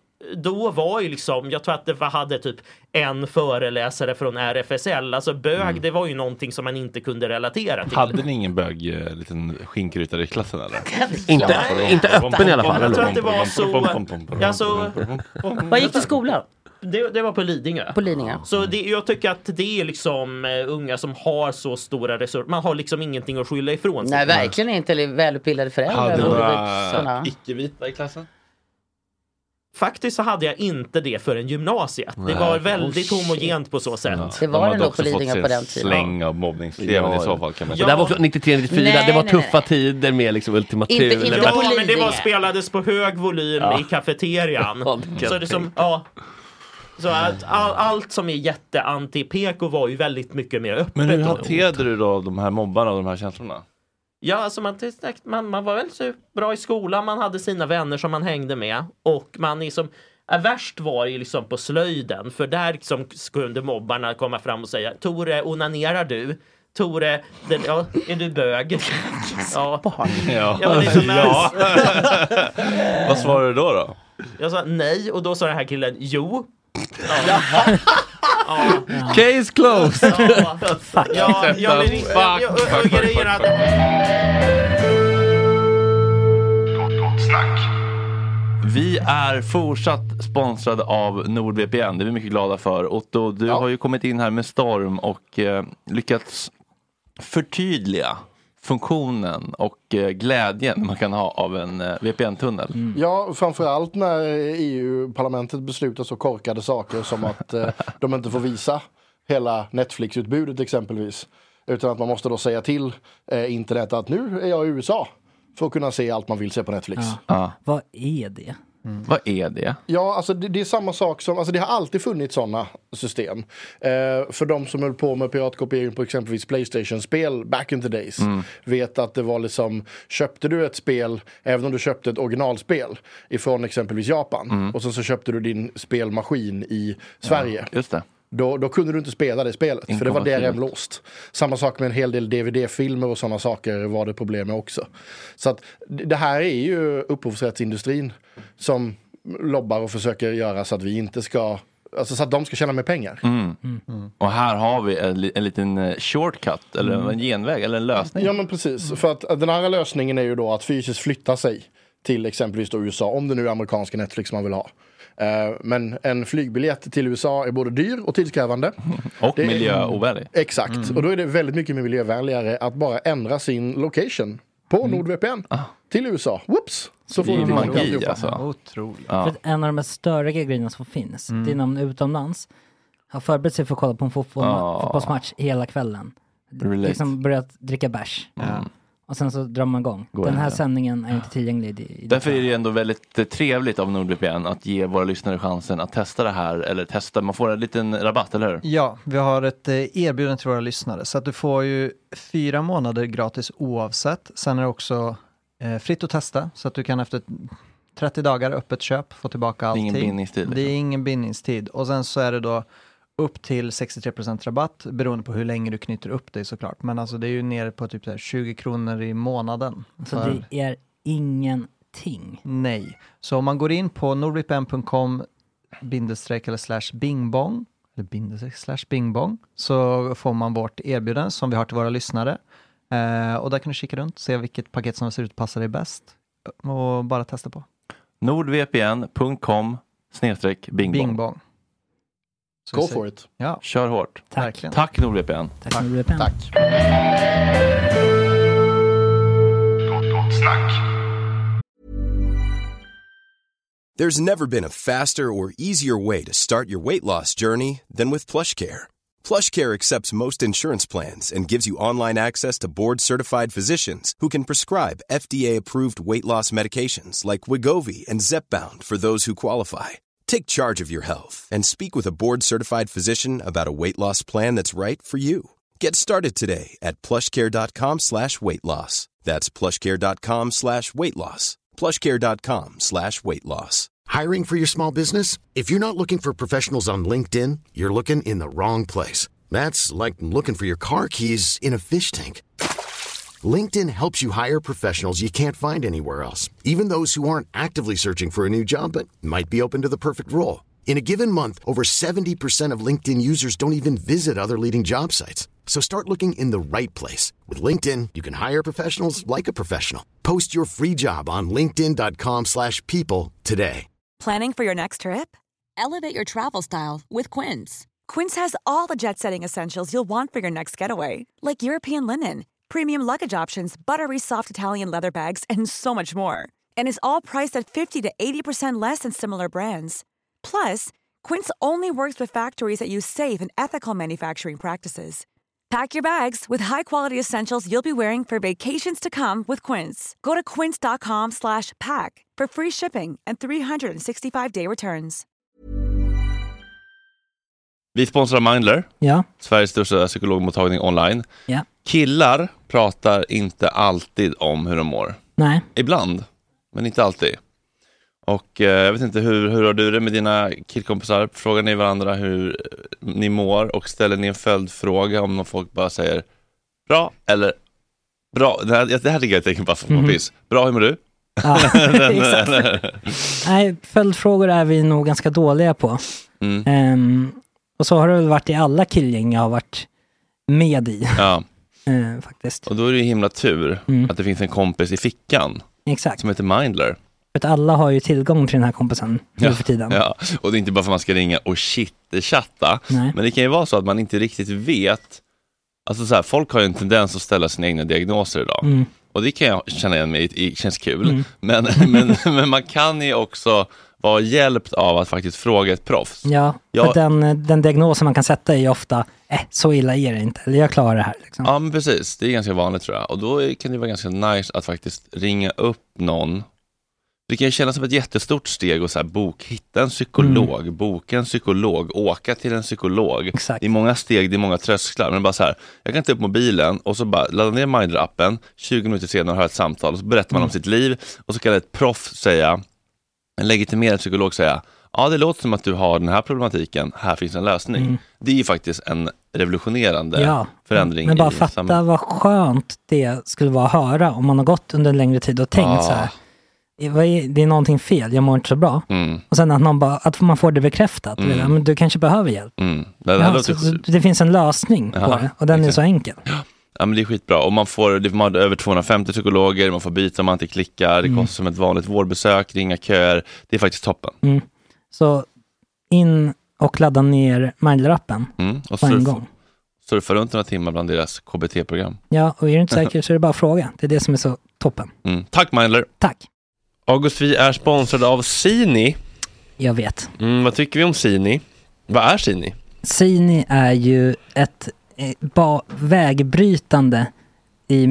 då var ju liksom, jag tror att det var, hade typ en föreläsare från R F S L, alltså bög, mm. det var ju någonting som man inte kunde relatera till. Hade ni ingen bög, eh, liten skinkrytare i klassen eller? inte, inte öppen i alla fall. Jag tror att det var så, alltså, vad gick till skolan? Det, det var på Lidingö. På Lidingö. Så det, jag tycker att det är liksom uh, unga som har så stora resurser. Man har liksom ingenting att skylla ifrån sig. Nej, verkligen inte. Eller välutbildade föräldrar. Hade några icke-vita i klassen? faktiskt så hade jag inte det för en gymnasiet. Nej. Det var väldigt oh, homogent på så sätt. Ja. Det var det nog på Lidingö på den tiden. Släng av mobbningskleven ja. I så fall kan man säga. Ja. Det var också nittiotre nittiofyra, nej, det var tuffa nej, nej. tider med liksom ultimatur. Inte, inte ja, men det var spelades på hög volym ja. I kafeterian. Ja, det så det som, ja. Så att all, allt som är jätte-anti-P K var ju väldigt mycket mer öppet. Men hur hanterade du då de här mobbarna och de här känslorna? Ja, alltså man, man, man var väl så bra i skolan, man hade sina vänner som man hängde med. Och man liksom, äh, värst var ju liksom på slöjden. För där liksom kunde mobbarna komma fram och säga: Tore, onanerar du? Tore, den, ja, är du bög? Ja. Ja. Ja, liksom, ja. Vad svarade du då då? Jag sa nej, och då sa den här killen jo. Ja. Ja. Case closed. Ja, fuck. Ja, jag vill inte jag, jag, jag, grejen att vi är fortsatt sponsrade av NordVPN. Det är vi mycket glada för. Otto, du ja. har ju kommit in här med storm och eh, lyckats förtydliga funktionen och eh, glädjen man kan ha av en eh, V P N-tunnel. Mm. Ja, framförallt när E U-parlamentet beslutar så korkade saker som att eh, de inte får visa hela Netflix-utbudet exempelvis. Utan att man måste då säga till eh, internet att nu är jag i U S A för att kunna se allt man vill se på Netflix. Ja. Ja. Vad är det? Mm. Vad är det? Ja, alltså det, det är samma sak som, alltså det har alltid funnits sådana system. Eh, för de som höll på med piratkopiering på exempelvis PlayStation-spel back in the days mm. vet att det var liksom, köpte du ett spel, även om du köpte ett originalspel ifrån exempelvis Japan mm. och sen så köpte du din spelmaskin i Sverige. Ja, just det. Då, då kunde du inte spela det spelet, för det var D R M-låst. Samma sak med en hel del D V D-filmer och sådana saker var det problem med också. Så att det här är ju upphovsrättsindustrin som lobbar och försöker göra så att vi inte ska, alltså så att de ska tjäna mer pengar. Mm. Mm. Mm. Och här har vi en, en liten shortcut, eller mm. en genväg, eller en lösning. Ja, men precis. Mm. För att den här lösningen är ju då att fysiskt flytta sig till exempelvis då U S A, om det nu är amerikanska Netflix man vill ha. Uh, men en flygbiljett till U S A är både dyr och tidskrävande. Och det miljöovänlig. Är, exakt. Mm. Och då är det väldigt mycket miljövänligare att bara ändra sin location på mm. NordVPN ah. till U S A. Whoops! Så får det är magi alltså. Otroligt. Ja. För en av de mest störiga grejerna som finns, mm. det är någon utomlands har förberett sig för att kolla på en fotboll, ah. fotbollsmatch hela kvällen. Relate. Liksom börjat dricka bärs. Mm. Och sen så drar man igång. Går Den här det. sändningen är inte tillgänglig. I, i Därför är det ändå väldigt trevligt av NordVPN att ge våra lyssnare chansen att testa det här. Eller testa, man får en liten rabatt, eller hur? Ja, vi har ett erbjudande till våra lyssnare. Så att du får ju fyra månader gratis oavsett. Sen är det också eh, fritt att testa. Så att du kan efter trettio dagar öppet köp få tillbaka allting. Det är ingen bindningstid. Liksom. Det är ingen bindningstid. Och sen så är det då upp till sextiotre procent rabatt beroende på hur länge du knyter upp dig såklart. Men alltså det är ju nere på typ så här tjugo kronor i månaden. Så för... det är ingenting? Nej. Så om man går in på nordvpn punkt com bindestreck eller slash bingbong eller bindestreck slash bingbong så får man vårt erbjudande som vi har till våra lyssnare. Eh, och där kan du kika runt, se vilket paket som ser ut passar dig bäst och bara testa på. nordvpn punkt com snedstreck bingbong. bingbong. Så Go for it. Ja. Kör hårt. Tack. Tack NordVPN. Tack NordVPN. Tack. There's never been a faster or easier way to start your weight loss journey than with PlushCare. PlushCare accepts most insurance plans and gives you online access to board-certified physicians who can prescribe F D A-approved weight loss medications like Wegovy and Zepbound for those who qualify. Take charge of your health and speak with a board-certified physician about a weight loss plan that's right for you. Get started today at plushcare.com slash weight loss. That's plushcare.com slash weight loss. plushcare.com slash weight loss. Hiring for your small business? If you're not looking for professionals on LinkedIn, you're looking in the wrong place. That's like looking for your car keys in a fish tank. LinkedIn helps you hire professionals you can't find anywhere else, even those who aren't actively searching for a new job but might be open to the perfect role. In a given month, over seventy percent of LinkedIn users don't even visit other leading job sites. So start looking in the right place. With LinkedIn, you can hire professionals like a professional. Post your free job on linkedin dot com slash people today. Planning for your next trip? Elevate your travel style with Quince. Quince has all the jet-setting essentials you'll want for your next getaway, like European linen, premium luggage options, buttery soft Italian leather bags, and so much more. And is all priced at fifty to eighty percent less than similar brands. Plus, Quince only works with factories that use safe and ethical manufacturing practices. Pack your bags with high-quality essentials you'll be wearing for vacations to come with Quince. Go to quince.com slash pack for free shipping and three sixty-five day returns. Vi sponsrar Mindler, ja. Sveriges största psykologmottagning online. Ja. Killar pratar inte alltid om hur de mår. Nej. Ibland, men inte alltid. Och eh, jag vet inte, hur, hur har du det med dina killkompisar? Frågar ni varandra hur ni mår och ställer ni en följdfråga om någon folk bara säger bra eller bra? Det här, det här tycker jag är ett tecken på att man piss. Bra, hur mår du? Ja, Nej, följdfrågor är vi nog ganska dåliga på. Mm. Um, och så har det väl varit i alla killgäng jag har varit med i. Ja. uh, faktiskt. Och då är det ju himla tur mm. att det finns en kompis i fickan. Exakt. Som heter Mindler. För att alla har ju tillgång till den här kompisen nu ja, för tiden. Ja, och det är inte bara för att man ska ringa och shit-chatta. Men det kan ju vara så att man inte riktigt vet. Alltså så här, folk har ju en tendens att ställa sina egna diagnoser idag. Mm. Och det kan jag känna igen mig i, det känns kul. Mm. Men, men, men man kan ju också vara hjälpt av att faktiskt fråga ett proffs. Ja, jag, för den, den diagnosen man kan sätta är ju ofta, eh, så illa är det inte. Eller jag klarar det här. Liksom. Ja, men precis. Det är ganska vanligt tror jag. Och då kan det vara ganska nice att faktiskt ringa upp någon. Det kan ju kännas som ett jättestort steg och så här, bok, hitta en psykolog, mm. boka en psykolog, åka till en psykolog. Exakt. Det är många steg, det är många trösklar. Men bara så här, jag kan ta upp mobilen och så bara ladda ner Mindler-appen, tjugo minuter senare har ett samtal och så berättar man mm. om sitt liv och så kan ett proff säga, en legitimerad psykolog säga, ja det låter som att du har den här problematiken, här finns en lösning. Mm. Det är ju faktiskt en revolutionerande ja. förändring. Men bara i fatta samhället. Vad skönt det skulle vara att höra om man har gått under en längre tid och tänkt ah. så här. Det är någonting fel, jag mår inte så bra. Mm. Och sen att, någon bara, att man får det bekräftat. Mm. Men du kanske behöver hjälp. Mm. Det, ja, låter... så, det finns en lösning Jaha, på det. Och den exakt. Är så enkel. Ja, men det är skitbra. Och man får, man har över tvåhundrafemtio psykologer. Man får byta om man inte klickar. Det mm. kostar som ett vanligt vårdbesök. Ringa köer. Det är faktiskt toppen. Mm. Så in och ladda ner Mindler-appen mm. och på surf, en gång. Surfa runt några timmar bland deras K B T-program. Ja, och är du inte säker så är det bara att fråga. Det är det som är så toppen. Mm. Tack Mindler. Tack. August, vi är sponsrade av Sini. Jag vet. Mm, vad tycker vi om Sini? Vad är Sini? Sini är ju ett eh, ba- vägbrytande i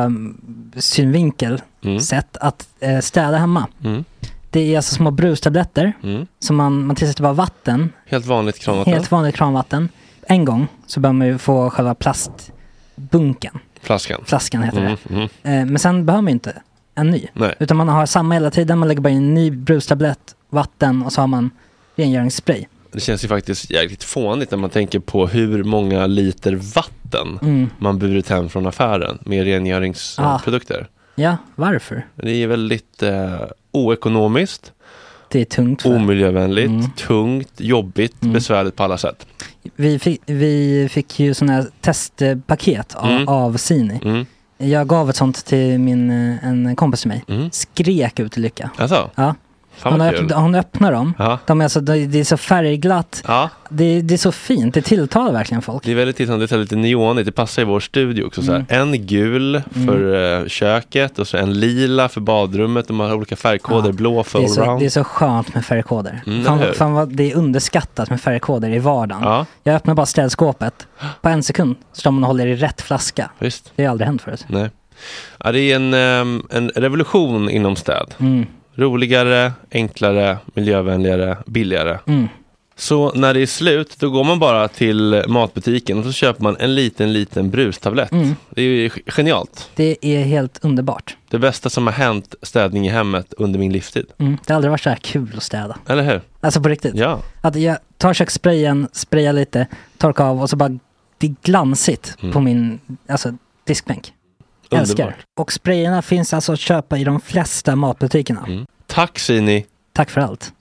miljösynvinkel mm. sätt att eh, städa hemma. Mm. Det är alltså små brustabletter mm. som man, man tillsätter bara vatten. Helt vanligt kranvatten. Helt vanligt kranvatten. En gång så bör man ju få själva plastbunken. Flaskan. Flaskan heter mm. det. Mm. Eh, men sen behöver man ju inte en ny. Nej. Utan man har samma hela tiden. Man lägger bara in en ny brustablett, vatten och så har man rengöringsspray. Det känns ju faktiskt jäkligt fånigt när man tänker på hur många liter vatten mm. man burit hem från affären med rengöringsprodukter. Ah. Ja, varför? Det är väldigt eh, oekonomiskt. Det är tungt. För. Omiljövänligt, mm. tungt, jobbigt, mm. besvärligt på alla sätt. Vi fick, vi fick ju sådana här testpaket av, mm. av Sini. Mm. Jag gav ett sånt till min, en kompis till mig. Mm. Skrek ut i lycka. Alltså? Ja. Hon, öpp, hon öppnar dem. Ja. De är alltså, det är så färgglatt. Ja. Det, det är så fint. Det tilltalar verkligen folk. Det är väldigt tilltalande. Det är lite neonigt. Det passar i vår studio också. Mm. Så här. En gul för mm. köket och så en lila för badrummet. De har olika färgkoder. Ja. Blå för det är, så, allround. det är så skönt med färgkoder. Mm, fan, fan vad det är underskattat med färgkoder i vardagen. Ja. Jag öppnar bara städskåpet. På en sekund står man och håller i rätt flaska. Visst. Det har aldrig hänt förut. Nej. Ja, det är en, um, en revolution inom städ. Mm. Roligare, enklare, miljövänligare, billigare. Mm. Så när det är slut, då går man bara till matbutiken och så köper man en liten, liten brustablett. Mm. Det är ju genialt. Det är helt underbart. Det bästa som har hänt städning i hemmet under min livstid. Mm. Det har aldrig varit så här kul att städa. Eller hur? Alltså på riktigt. Ja. Att jag tar kökssprayen, sprayar lite, torkar av och så bara, det är glansigt mm. på min alltså, diskbänk. Älskar. Och sprayerna finns alltså att köpa i de flesta matbutikerna. Mm. Tack Sini. Tack för allt.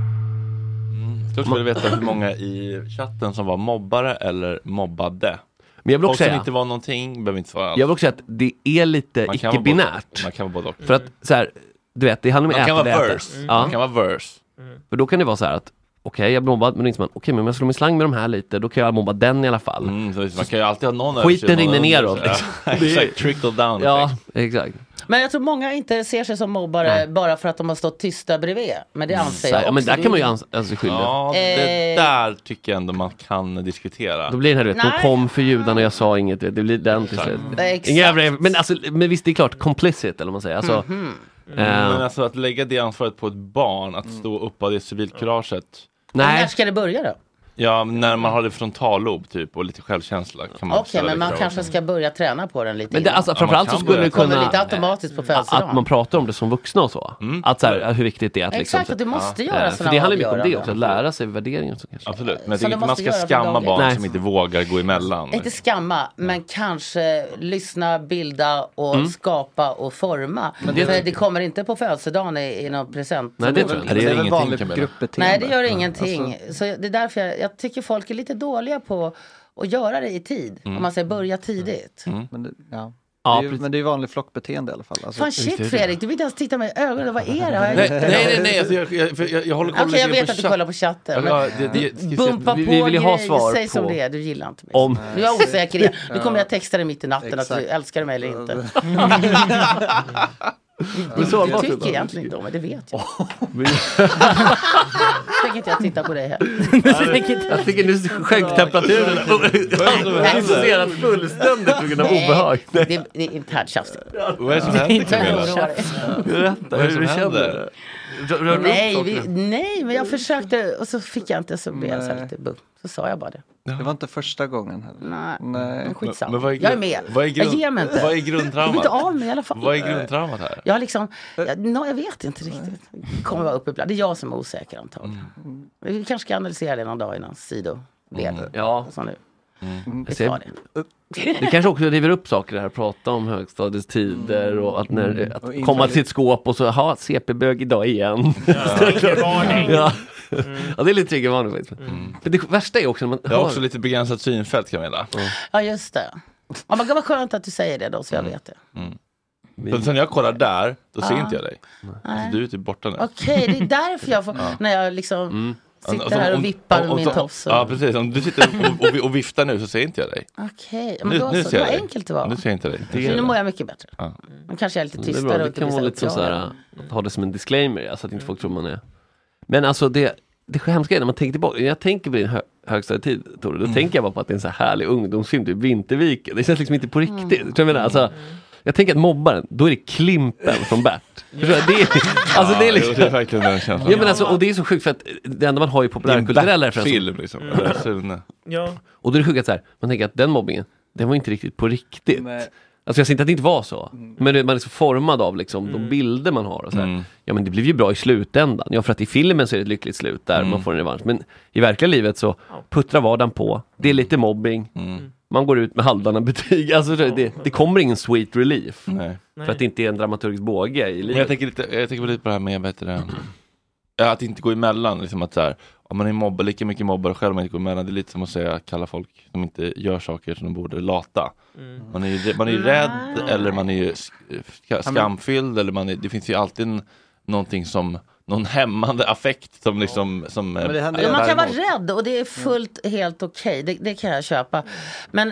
Mm. Jag skulle vilja veta hur många i chatten som var mobbare eller mobbade. Men jag vill också säga, säga inte vara någonting behöver inte vara allt. Jag vill också säga att det är lite icke-binärt. Man kan vara både och. För att så här, du vet, det handlar om man att kan äta vara det verse. mm. Man ja. kan vara verse. Mm. För då kan det vara så här att okej, okay, jag blir mobbad, men inte man, okej, okay, men om jag slår mig slang med de här lite, då kan jag mobba den i alla fall. Mm, så man kan ju alltid ha någon skiten rinner neråt. Liksom. Ja, exakt, trickle down. Ja, exakt. Men jag tror många inte ser sig som mobbare Nej. bara för att de har stått tysta bredvid. Men det anser mm. jag också. Ja, men där kan man ju anse sig skyldig. Ja, det där tycker jag ändå man kan diskutera. Då blir det här, vet, de kom för judarna och jag sa inget, vet, det blir den till slut. Men alltså, men visst det är klart, complicit eller vad man säger. Alltså, mm-hmm. Mm. Uh, men alltså att lägga det ansvaret på ett barn, att stå upp av det civilkuraget. Nej. När ska det börja då? Ja, när man har det frontallob typ och lite självkänsla kan man. Okej, okay, men man kanske ska börja träna på den lite. Men det, alltså, framförallt ja, så skulle det kunna kommer lite automatiskt på födelsedagen. Att man pratar om det som vuxna och så. Mm. Att så här, hur viktigt det är att exakt, liksom, att du måste ja. göra För det handlar mycket om det också, att lära sig värderingar och så kanske. Absolut, men jag tycker inte man ska skamma barn Nej. som inte vågar gå emellan. Inte skamma, men kanske lyssna, bilda och mm. skapa och forma. Men det, för det kommer inte på födelsedagen i, i någon present. Nej, det tror jag. Det är vanligt gruppbeteende. Nej, det gör ingenting. Så det är därför jag, jag tycker folk är lite dåliga på att göra det i tid. Mm. Om man säger börja tidigt. Mm. Men, det, ja. Ja, det är ju, men det är ju vanlig flockbeteende i alla fall. Alltså, fan shit Fredrik, du vill inte ens titta mig i ögonen. Vad är det? nej, nej, nej, nej. Alltså, jag, jag, jag, jag håller koll. Okej, jag vet att du kollar på chatten. Men ja, det, det, det, bumpa vi, på vi vill ju ha svar säg på. Som det är, du gillar inte mig. Om. Du är osäker igen. Nu kommer jag texta dig mitt i natten att du älskar mig eller inte. Du, du tycker egentligen inte om mig, det vet jag. Tänker inte jag titta på dig här. Jag tycker nu sjönk temperaturen. Jag ser att fullständigt på grund av obehag. Det, det, det är internt tjafs. Vad är det som händer? Berätta hur du känner. Nej, vi, nej, men jag försökte och så fick jag inte så blev jag så lite bum. Så sa jag bara det. Det var inte första gången heller. Nej, nej. Men skitsamma. Men vad är grund, jag är med. Vad är grund, jag ger mig inte. Vad är grundtraumat? Jag inte av mig i alla fall. Vad är grundtraumat här? Jag liksom, jag, no, jag vet inte riktigt. Det kommer vara uppe ibland. Det är jag som är osäker antagligen. Mm. Vi kanske ska analysera det någon dag innan Sido leder. Mm. Ja. Så nu. Mm. Det. Det kanske också river upp saker det här, prata om högstadiets tider och att, när, mm. att och komma till ett skåp och så ha C P-bög idag igen. Ja, ja. Mm. Ja, det är lite triggervarning faktiskt. Mm. Men det värsta är också när man jag har också lite begränsat synfält Camilla. Mm. Ja, just det. Ja, men vad skönt att du säger det då så jag mm. vet det. Mm. Men sen när jag kollar där, då ser ah. inte jag dig. Alltså, du är typ borta nu. Okej, okay, det är därför jag får, ja. när jag liksom mm. sitter alltså, här och vippar om, om, min tofs. Ja, precis. Om du sitter och, och, och viftar nu så ser inte jag dig. Okej, okay. men då nu, så, nu det var enkelt det var. Nu ser jag inte dig. Det nu mår jag mycket bättre. Ja. Men kanske jag är lite tystare. Det, det kan vara lite så sådär, att ha det som en disclaimer, alltså att inte folk tror man är. Men alltså det, det hemska är när man tänker tillbaka, jag tänker på din hö, högstadietid, Tore, då mm. tänker jag bara på att det är en så här härlig ungdomsfilm, typ Vinterviken. Det känns liksom inte på riktigt. Mm. Jag menar, alltså, jag tänker att mobbaren, då är det Klimpen från Bert. Förstår du? Det är, alltså det är liksom... Ja, det är verkligen den känslan. Ja, men alltså, och det är så sjukt för att det enda man har ju populärkulturella referenser. Film liksom. Mm. Ja. Och då är det sjukt att så här, man tänker att den mobbingen, den var inte riktigt på riktigt. Nej. Alltså jag säger inte att det inte var så. Mm. Men man är så formad av liksom, mm. de bilder man har. Och så här. Mm. Ja, men det blir ju bra i slutändan. Ja, för att i filmen så är det ett lyckligt slut där mm. man får en revansch. Men i verkliga livet så puttrar vardagen på. Det är lite mobbing. Mm. Man går ut med halvdana betyg. Alltså det, det kommer ingen sweet relief. Nej. För att det inte är en dramaturgisk båge i livet. Men jag tänker lite, jag tänker lite på det här med bättre, ja, att inte gå emellan. Liksom att så här, om man är mobbare, lika mycket mobbare själv, man inte går emellan. Det är lite som att säga, kalla folk som inte gör saker som de borde lata. Mm. Man är ju man är rädd mm. eller man är ju skamfylld eller man är, det finns ju alltid en, någonting som någon hämmande affekt som liksom som, men det händer, man kan vara rädd och det är fullt mm. helt okej. Okay. Det, det kan jag köpa. Men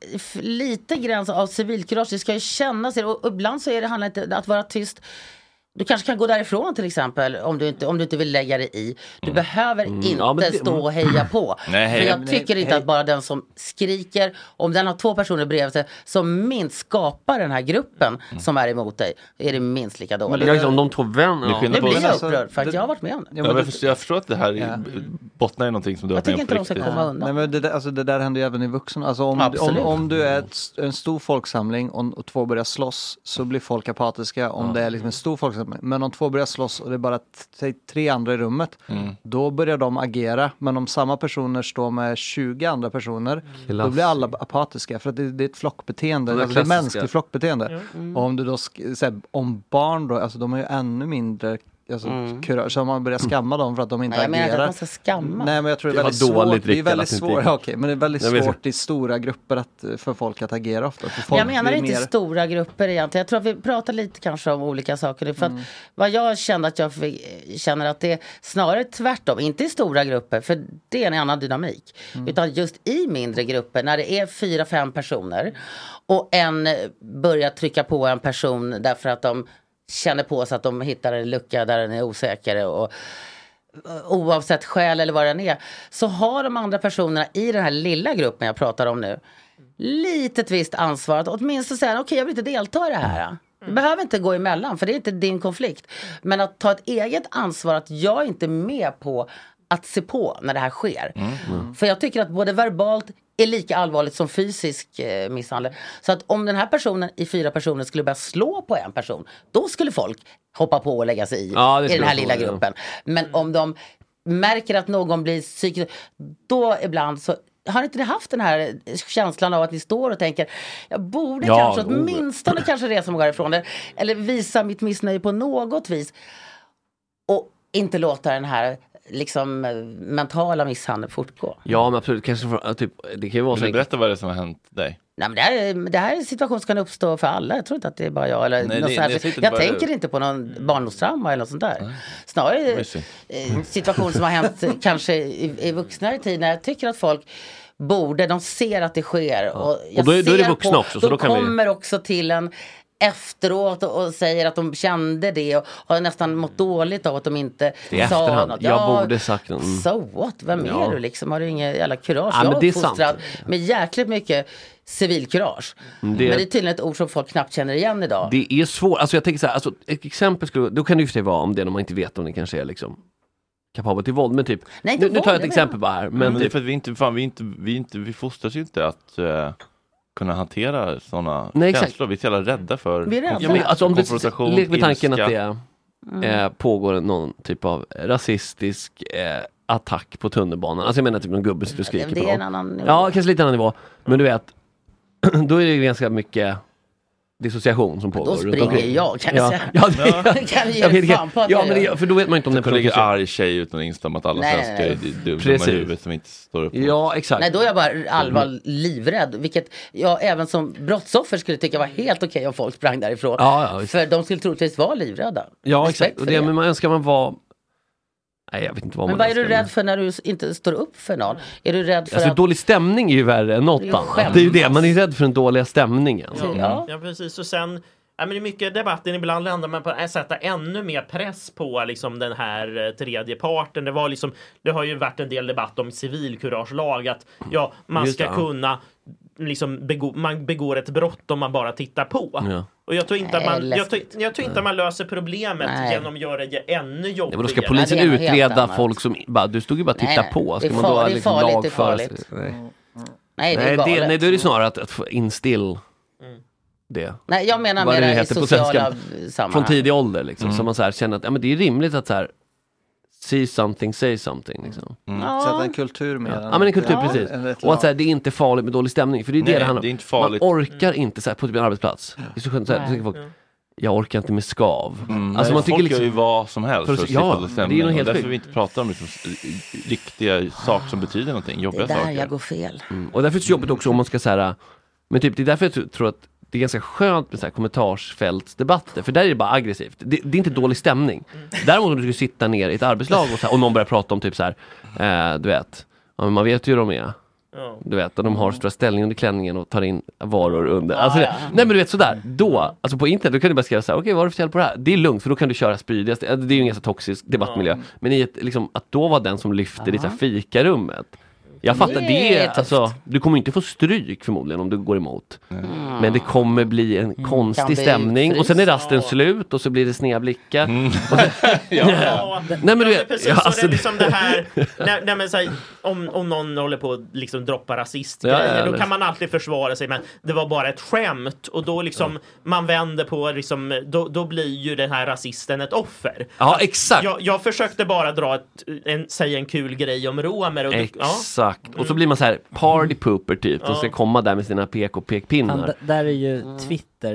lite gräns av civilkurage, det ska ju kännas och ibland så är det handlar inte att vara tyst. Du kanske kan gå därifrån till exempel om du inte, om du inte vill lägga dig i. Du mm. behöver mm. inte ja, det, stå och heja på. Nej, för jag tycker nej, inte hej. att bara den som skriker, om den har två personer bredvid sig som minst skapar den här gruppen mm. som är emot dig, är det minst lika dåligt. Men liksom de två vänner. Ja. Nu blir jag upprörd för att jag har varit med om det. Ja, men jag, förstår, jag förstår att det här ja. bottnar i någonting som du har varit med om. Jag tycker inte de ska komma undan. Nej, men det, där, alltså, det där händer ju även i vuxna. Alltså, om, om, om du är ett, en stor folksamling och, och två börjar slåss så blir folk apatiska om ja. det är liksom en stor folksamling. Men om två börjar slåss och det är bara t- tre andra i rummet, mm. då börjar de agera. Men om samma personer står med tjugo andra personer, mm. då blir alla apatiska. För att det, det är ett flockbeteende, det är, det är mänskligt flockbeteende. Mm. Och om du då, sk- såhär, om barn då, alltså de är ju ännu mindre alltså, Mm. kurage, så man börjar skamma dem för att de inte Nej, jag menar agerar. inte att man ska skamma. Nej, men jag tror det är Det väldigt var dåligt, svårt. Det är Rickard, väldigt att inte- svårt, ja, okej, men det är väldigt Jag vet svårt i stora grupper att, för folk att agera ofta. För folk Jag menar blir inte mer... stora grupper egentligen. Jag tror att vi pratar lite kanske om olika saker. För att Mm. vad jag känner att jag fick, känner att det är snarare tvärtom. Inte i stora grupper, för det är en annan dynamik. Mm. Utan just i mindre grupper, när det är fyra, fem personer och en börjar trycka på en person därför att de känner på sig att de hittar en lucka där den är osäker och oavsett skäl eller vad den är, så har de andra personerna i den här lilla gruppen jag pratar om nu lite ett visst ansvar att åtminstone säga okej, okay, jag vill inte delta i det här. Du behöver inte gå emellan, för det är inte din konflikt. Men att ta ett eget ansvar att jag inte är med på att se på när det här sker. Mm. Mm. För jag tycker att både verbalt är lika allvarligt som fysisk eh, misshandel. Så att om den här personen i fyra personer skulle börja slå på en person, då skulle folk hoppa på och lägga sig i, Ja, det i skulle den här de lilla få, ja. gruppen. Men om de märker att någon blir psykiskt, då ibland så har inte ni haft den här känslan av att ni står och tänker jag borde Ja, kanske oh. åtminstone kanske resa mig härifrån det, eller visa mitt missnöje på något vis och inte låta den här liksom mentala misshandeln fortgå. Ja, men absolut. Kanske för, typ, det kan ju vara Vill så du berätta vad det är som har hänt dig? Nej, men det, här är, det här är en situation som kan uppstå för alla. Jag tror inte att det är bara jag. Eller Nej, något det- så här. det Jag, sitter jag bara- tänker inte på någon barndomstrauma eller något sånt där. Snarare Mysigt. eh, situation som har hänt eh, kanske i, i vuxnare tid när jag tycker att folk borde, de ser att det sker. Och, jag Och då är- då är det ser vuxna också, så de då kan vi- kommer också till en efteråt och, och säger att de kände det och har nästan mått dåligt av att de inte I sa efterhand. något. Jag borde sagt något. Mm. So what? Vem Ja. är du liksom? Har du ingen jävla kurage? Ja, men jag det är är sant. uppfostrad med jäkligt mycket civilkurage. Mm, det- Men det är tydligen ett ord som folk knappt känner igen idag. Det är svårt, alltså jag tänker så här, alltså ett exempel skulle, då kan det ju för sig vara om det när man inte vet om det kanske är liksom kapabel till våld, men typ, Nej, inte nu, nu tar jag våld, ett jag exempel menar. bara här, Men, men det är typ, för att vi inte, fan, vi inte, vi inte, vi fostras ju inte att uh, kunna hantera sådana Nej, exakt. känslor. Vi är så jävla rädda för Vi är rädda. ja, men, alltså om du konfrontation, lek med tanken ilska. att det Mm. eh, pågår någon typ av rasistisk eh, attack på tunnelbanan, alltså jag menar typ någon gubbe sitter och skriker Det på är en dem. annan nivå. Ja, kanske lite annan nivå, men du vet då är det ju ganska mycket dissociation som pågår. Då runt springer omkring. jag, kan jag ja. säga. Ja, det, Kan vi jag ge vet, fan på att ja, jag men gör. det, för då vet man inte om den Det ligger personen... arg tjej utan Insta om att alla Nej, nej, svenskar är nej. dumma i Precis. huvudet som inte står upp. Ja, exakt. Nej, då är jag bara allvar livrädd. Vilket jag även som brottsoffer skulle tycka var helt okej om folk sprang därifrån. Ja, ja, visst. För de skulle troligtvis vara livrädda. Ja, Respekt exakt. för Och det, det. men man önskar man vara... Nej, jag vet inte vad Men man vad är du önskar, rädd för när du inte står upp för någon? Är du rädd för Alltså att... dålig stämning är ju värre än något Det är ju annat. skämt. Det är ju det, man är rädd för den dåliga stämningen. Ja. Ja. Ja, precis. Och sen, ja, men det är mycket debatten, ibland landar man på att sätta ännu mer press på liksom, den här eh, tredje parten. Det, var liksom, det har ju varit en del debatt om civilkuragelag, att ja, man Just ska det, ja. kunna liksom, begå, man begår ett brott om man bara tittar på. Ja. Och jag tror inte att man, Nej, jag tror, jag tror inte att man löser problemet Nej. genom att göra det ännu Ja, jobbigare. men då ska Ja, polisen det är något helt utreda annat. folk som bara, du stod ju bara och Nej, titta nej. på. Ska Det är man då far- det är liksom farligt, det är lagföra sig? farligt. Nej, Nej, det är nej, galet. det, nej, då är det snarare att, att få instill det. Nej, jag menar Vad det nu mer i heter på sociala svenska. sammanhang. Från tidig ålder liksom, så man så här känner att ja, men det är rimligt att så här see something, say something liksom. Ja. Sätta en kultur med Ja, men en kultur, precis. en rätt Och att så här, lag. det är inte farligt med dålig stämning, för det är det Nej, det handlar om. det är inte farligt. Man orkar inte så här, på typ en arbetsplats. Det är så skönt så här, så tänker folk, jag orkar inte med skav. Mm. Alltså Nej, man tycker folk liksom gör ju vad som helst För för att- att ja, slippa det är stämning. nog Och helt därför sjukt. vi inte pratar om liksom, riktiga saker som betyder någonting, Det jobbiga är där saker. jag går fel. Mm. Och därför är det så jobbigt också om man ska säga, men typ det är därför jag tr- tror att det är ganska skönt med så här kommentarsfältsdebatter, för där är det bara aggressivt. Det, det är inte dålig stämning. Däremot om du skulle sitta ner i ett arbetslag och, så här, och någon börjar prata om typ så här, eh, du vet, ja, men man vet ju hur de är. Ja. Du vet, och de har stora ställning under klänningen och tar in varor under. Alltså, Ja, det, ja. nej men du vet sådär, då, alltså på internet, då kan du bara skriva så här, okej, vad är det för fel på det här? Det är lugnt, för då kan du köra spydigast. Det är ju en ganska toxisk debattmiljö. Men i ett, liksom, att då vara den som lyfter i så här fikarummet. Jag fattar, Det det är är, tufft. alltså, du kommer inte få stryk förmodligen om du går emot. Men det kommer bli en Kan konstig bli stämning och sen är utfryst. rasten slut och så blir det sneda blickar. Ja, Nej, men du ja, vet, precis, ja, så alltså, det är liksom det här, nej, nej, men, så här, om, om någon håller på att liksom droppa rasistgrejer, Ja, ja, då eller- kan man alltid försvara sig, men det var bara ett skämt, och då liksom man vänder på liksom, då, då blir ju den här rasisten ett offer. Ja, exakt. Jag, jag försökte bara dra ett, en, säga en kul grej om romer, och då, ja. Exakt. Och så blir man så här party pooper typ, som ska komma där med sina P K-pekpinnar. Fan, d- där är ju Twitter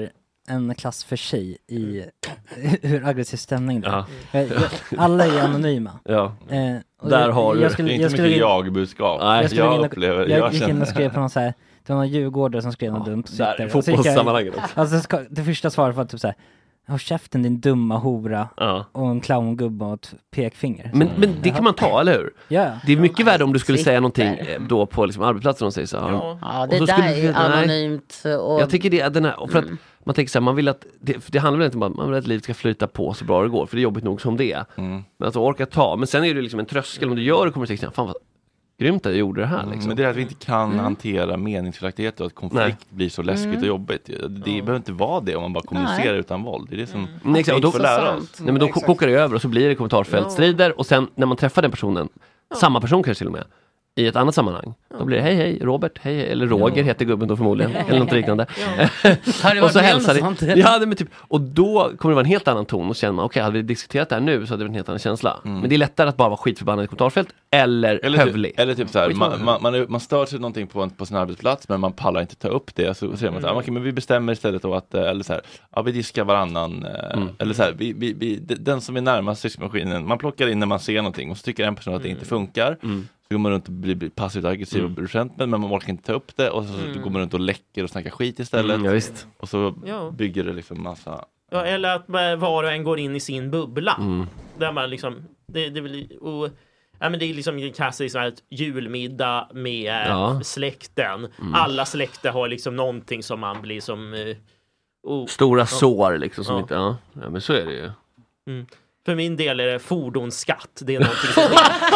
en klass för sig i hur aggressiv stämning det är. Ja. Alla är anonyma. Ja. Eh, Där har jag du skulle, inte jag mycket jag-budskap. Jag, skulle jag in och, upplever... Jag, jag gick in och skrev på någon så här, det var någon djurgårdare som skrev något ja, dumt. Där, fotbollssammanhanget. Alltså, det första svaret var typ så här: håll käften din dumma hora, ja. Och en clowngubbe och ett pekfinger. Men, men det kan man ta, eller hur? Ja. Det är mycket värre om du skulle säga någonting då på liksom arbetsplatsen och säger så här. Ja, ja det där är ju anonymt. Och... Jag tycker det, den här, för att mm. man tänker så här, man vill att, det, det handlar väl inte om att man vill att livet ska flyta på så bra det går, för det är jobbigt nog som det är. Mm. Men att orka ta, men sen är det liksom en tröskel, om du gör det kommer du tänka, fan vad grymt att jag gjorde det här. Liksom. Men det är att vi inte kan mm. hantera meningsskiljaktigheter och att konflikt Nej. blir så läskigt mm. och jobbigt. Det mm. behöver inte vara det om man bara kommunicerar Nej. utan våld. Det är det som mm. Nej, exakt, och då får lära oss. Nej, men då exakt. kokar det över och så blir det kommentarfältstrider och sen när man träffar den personen, ja. samma person kanske till och med, i ett annat sammanhang. Ja. Då blir det hej hej Robert, hej, hej. Eller Roger ja. heter gubben då förmodligen. Eller något liknande. Ja. och så hälsar det. Ja, det med typ, och då kommer det vara en helt annan ton och känner man, okej, okay, hade vi diskuterat det här nu så hade det varit en helt annan känsla. Mm. Men det är lättare att bara vara skitförbannad i kommentarfält eller, eller hövlig. Typ, eller typ så här, man, man, man, man stör sig någonting på, på sin arbetsplats men man pallar inte ta upp det. Så säger man så här, okay, men vi bestämmer istället då att, eller så här, ja vi diskar varannan. Mm. Eller så här, vi, vi, vi, den som är närmast syskmaskinen, man plockar in när man ser någonting och så tycker en person att det inte funkar. Mm. Så går man runt och blir, blir passivt aggressiv mm. och brusent, men man orkar inte ta upp det och så mm. går man runt och läcker och snackar skit istället. Mm, ja, visst. Och så ja. bygger det liksom massa... Ja, eller att var och en går in i sin bubbla. Mm. Där man liksom... Det, det, vill, och, ja, men det är liksom en klassisk julmiddag med ja. släkten. Mm. Alla släkter har liksom någonting som man blir som... Oh, Stora ja. sår liksom. Som ja. Inte, ja. ja, men så är det ju. Mm. För min del är det fordonsskatt. Det är någonting som...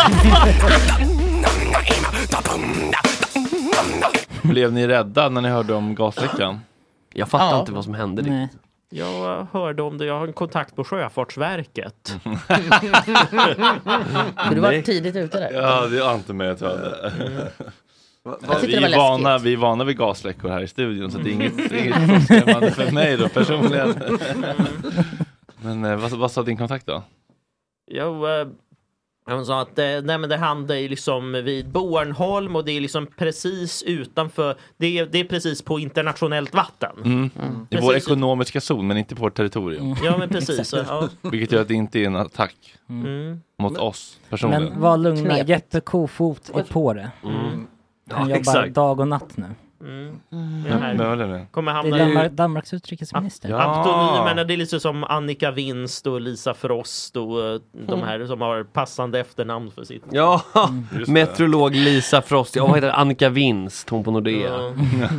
Blev ni rädda när ni hörde om gasläckan? Jag fattar ja. inte vad som hände. Nej. Jag hörde om det. Jag har en kontakt på Sjöfartsverket. Du var tidigt ute där. Ja, det är inte med jag tror det. Mm. Vi är, vana, vi är vana vid gasläckor här i studion så det är inget, inget skrämmande för mig då personligen. Men eh, vad, vad sa din kontakt då? Jo, eh, han sa att eh, nej, men det handlar liksom vid Bornholm och det är liksom precis utanför, det är, det är precis på internationellt vatten. Mm. Mm. I vår ekonomiska zon men inte på vårt territorium. Mm. Ja, men precis. Ja. Vilket gör att det inte är en attack mm. mot men, oss personligen. Men var lugna, Jeppe Kofot är på det. Mm. Han ja, jobbar exakt. dag och natt nu. Mm. Mm. Det, här ja, det, kommer hamna det är Danmark, Danmarks utrikesminister. Ja. Aptonymerna, det är lite som Annika Winst och Lisa Frost och uh, de här som har passande efternamn för sitt. Ja, mm. meteorolog Lisa Frost. Ja, vad heter det? Annika Winst, hon på Nordea. Ja,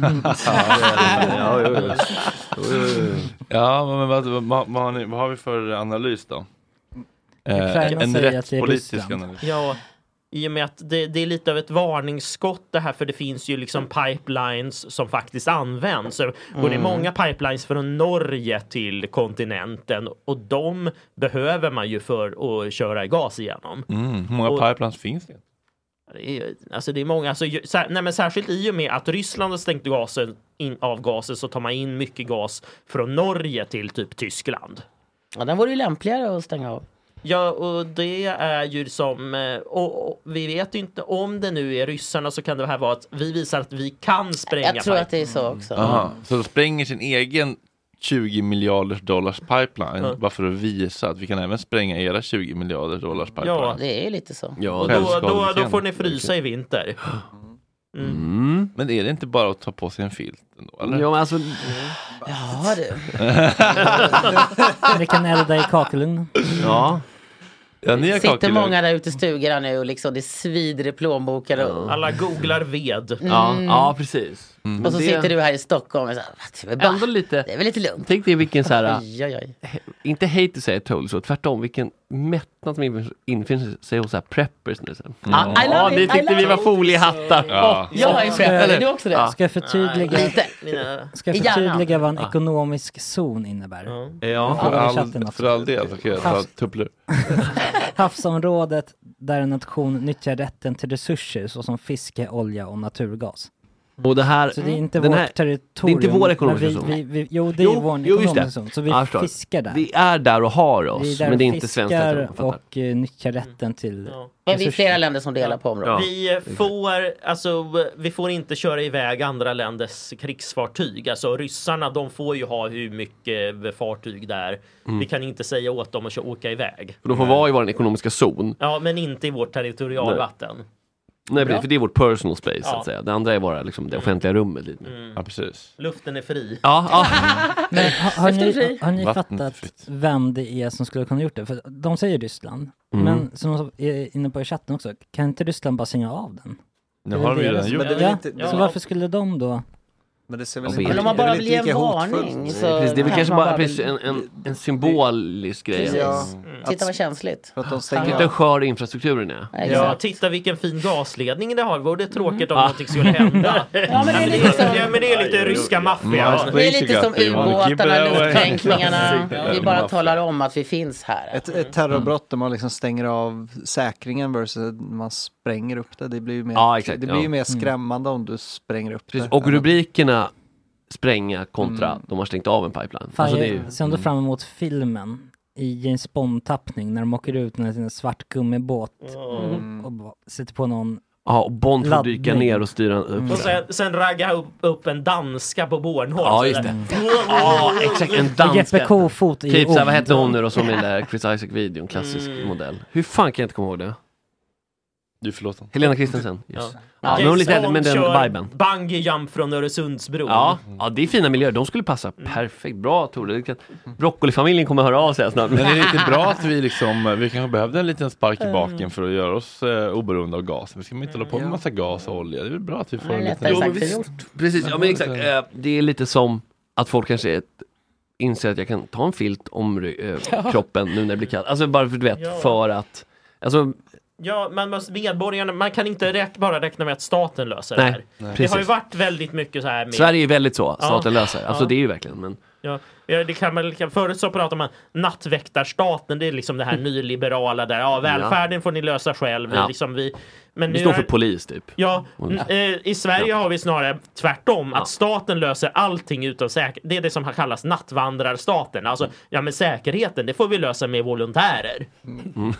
ja, ja, ja men vad, vad, vad, vad, har ni, vad har vi för analys då? Eh, en rättspolitisk analys. Ja. I och med att det, det är lite av ett varningsskott det här, för det finns ju liksom pipelines som faktiskt används. Så, mm. och det är många pipelines från Norge till kontinenten och de behöver man ju för att köra gas igenom. Mm. Hur många och, pipelines finns det? Det är, alltså det är många, alltså, sär, nej, men särskilt i och med att Ryssland har stängt gasen in, av gasen så tar man in mycket gas från Norge till typ Tyskland. Ja, den vore ju lämpligare att stänga av. Ja, och det är ju som, och, och vi vet ju inte om det nu är ryssarna, så kan det här vara att vi visar att vi kan spränga. Jag tror pipe. att det är så också. Aha. Så de spränger sin egen tjugo miljarders dollars pipeline mm. bara för att visa att vi kan även spränga era tjugo miljarders dollars pipeline. Ja, det är lite så. Ja, och då, då, då får ni frysa i vinter. Mm. Mm. Men är det inte bara att ta på sig en filt ändå, eller? Ja, men alltså... Mm. Ja, det. Vi kan elda i kakelugnen. Ja. Ja, ni sitter kakelugn. Många där ute i stugorna nu och liksom det svider i plånbokar. Och... Alla googlar ved. Mm. Ja, ja, precis. Mm. Och så det... sitter du här i Stockholm och så här, det, är bara, ändå lite, det är väl lite lugnt. Tänk dig vilken så här... oj, oj, oj. Inte hate to say it totally, så tvärtom, vilken mättnad som infinner sig hos så här preppers nu sen. Mm. Ah, ja, ni tyckte vi var foliehattar. Ja. Oh, jag är preppers, är du också det? Ja. Ska jag förtydliga, ska jag förtydliga vad en ja. ekonomisk zon innebär? Ja, ja. För, all, för all del. Okay, Havs... Havsområdet där en nation nyttjar rätten till resurser såsom fiske, olja och naturgas. Och det här, så det är inte den vårt här, territorium. Det är inte vår ekonomiska zon. Vi, vi, vi, jo, det är jo, vår jo, ekonomiska zon. Så vi ja, fiskar där. Vi är där och har oss, men det är inte svenskt territorium. Och uh, nyttjar rätten till... Ja. Men vi är flera länder som delar på området. Ja. Vi får, alltså, vi får inte köra iväg andra länders krigsfartyg. Alltså ryssarna, de får ju ha hur mycket fartyg där. Mm. Vi kan inte säga åt dem att åka iväg. För de får vara i vår ekonomiska zon. Ja, men inte i vårt territorialvatten. Nej. Nej, precis, för det är vårt personal space, ja. Så att säga. Det andra är bara liksom, det offentliga rummet. Lite. Mm. Ja, precis. Luften är fri. Ja, ja. Men har, har, ni, har ni fattat vem det är som skulle kunna gjort det? För de säger Ryssland. Mm. Men som de är inne på i chatten också, kan inte Ryssland bara stänga av den? Nu har vi redan gjort det. Ja, inte, ja. Så varför skulle de då... Men det ser väl inte, men om man bara vill ge en varning så precis, det är väl kanske bara vill... en, en, en symbolisk grej. Ja. Mm. Titta vad känsligt. För att de stänger ja. Den skör infrastrukturen är. Ja. Ja, titta vilken fin gasledning det har. Vore det tråkigt mm. om ah. någonting skulle hända? Ja, men det är lite som... ja, men det är lite ryska maffia. Mm. Det är lite som ubåtarna, luftkränkningarna. Vi bara talar om att vi finns här. Ett, ett terrorbrott där man liksom stänger av säkringen versus man spränger upp det. Det blir ju mer, ja, exakt, det blir ja. ju mer skrämmande om du spränger upp precis. det. Och rubrikerna spränga kontra mm. de har stängt av en pipeline. Fan, alltså det är ju... Ser du fram emot filmen i James Bond-tappning när de åker ut med en svart gummibåt mm. och sätter på någon ja, och Bond får laddning. Dyka ner och styra upp. Mm. Och sen, sen ragga upp, upp en danska på Bornholm. Ja, just det. Ja, exakt, en danska. Jeppe Kofot i typ så här, vad hette hon nu då som med den där Chris Isaac-videon, klassisk mm. modell. Hur fan kan jag inte komma ihåg det? Du förlåt. Helena Christensen. Ja. Ja, men hon lite med den viben. Bungee jump från Öresundsbron. Ja, ja, det är fina miljöer. De skulle passa perfekt. Bra, Tore. Broccolifamiljen kommer höra av sig snart. Men det är lite bra att vi liksom, vi kanske behövde en liten spark i baken för att göra oss eh, oberoende av gas. Vi ska inte hålla på med massa gas och olja. Det är väl bra att vi får en liten... Jo, visst, precis, ja men exakt. Eh, det är lite som att folk kanske är ett, inser att jag kan ta en filt om eh, kroppen nu när det blir kallt. Alltså bara för du vet, ja. för att... Alltså, ja, man måste, medborgarna, man kan inte räk, bara räkna med att staten löser nej, det här. Nej. Det har ju varit väldigt mycket så här med... Sverige är väldigt så, staten ja, löser. Alltså ja. Det är ju verkligen, men... Ja, det kan man, förut så pratar man nattväktarstaten, det är liksom det här nyliberala där, ja, välfärden ja. får ni lösa själv. Ja. Liksom vi, men vi står för polis typ. Ja, eh, i Sverige ja. har vi snarare tvärtom, ja. att staten löser allting utom säkerhet. Det är det som kallas nattvandrarstaten. Alltså, ja men säkerheten, det får vi lösa med volontärer. Mm.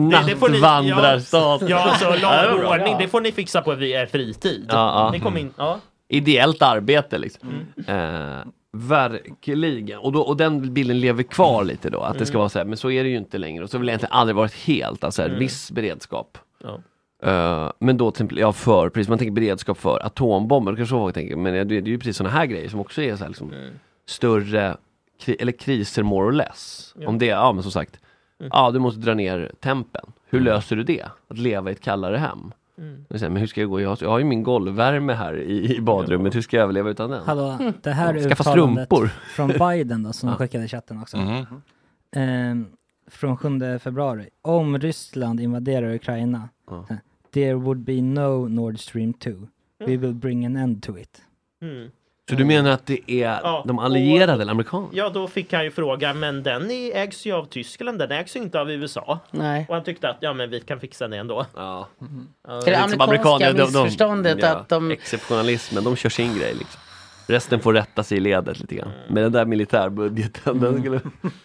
Nattvandrarstaten. Ja, ja alltså lag och ordning, det får ni fixa på er fritid. Ja, ja. Ni kommer in, ja. Ideellt arbete liksom. Mm. Eh, verkligen. Och, då, och den bilden lever kvar lite då. Att mm. det ska vara så här, men så är det ju inte längre. Och så har det egentligen aldrig varit helt. Alltså mm. viss beredskap. Ja. Uh, men då till ja, för, precis, man tänker beredskap för atombomber. Kanske så tänker, men det, det är ju precis sådana här grejer som också är så här, liksom, mm. större kri- eller kriser more or less. Ja. Om det, ja men som sagt. Mm. Ja, du måste dra ner tempen. Hur mm. löser du det? Att leva i ett kallare hem. Mm. Men hur ska jag gå? Jag har, jag har ju min golvvärme här i, i badrummet. Hur ska jag överleva utan den? Hallå, det här ja, skaffa strumpor från Biden då, som ja. skickade i chatten också. Mm. Ehm, från sjunde februari. Om Ryssland invaderar Ukraina, ja. there would be no Nord Stream two. We will bring an end to it. Mm. Så du menar att det är ja, de allierade och, eller amerikaner? Ja, då fick han ju fråga, men den ägs ju av Tyskland, den ägs ju inte av U S A. Nej. Och han tyckte att, ja men vi kan fixa det ändå. Ja. Mm. Ja. Det är det amerikanska missförståndet de, de, att de... Exceptionalismen, de kör sin grej liksom. Resten får rätta sig i ledet lite grann. Mm. Men den där militärbudgeten, mm. den skulle...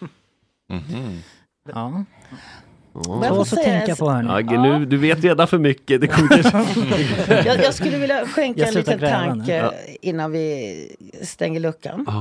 Mm-hmm. Ja. Så så tänka på här nu. Ja, nu. Du vet redan för mycket. Det kommer jag, jag skulle vilja skänka en liten tanke ja. innan vi stänger luckan. Ja.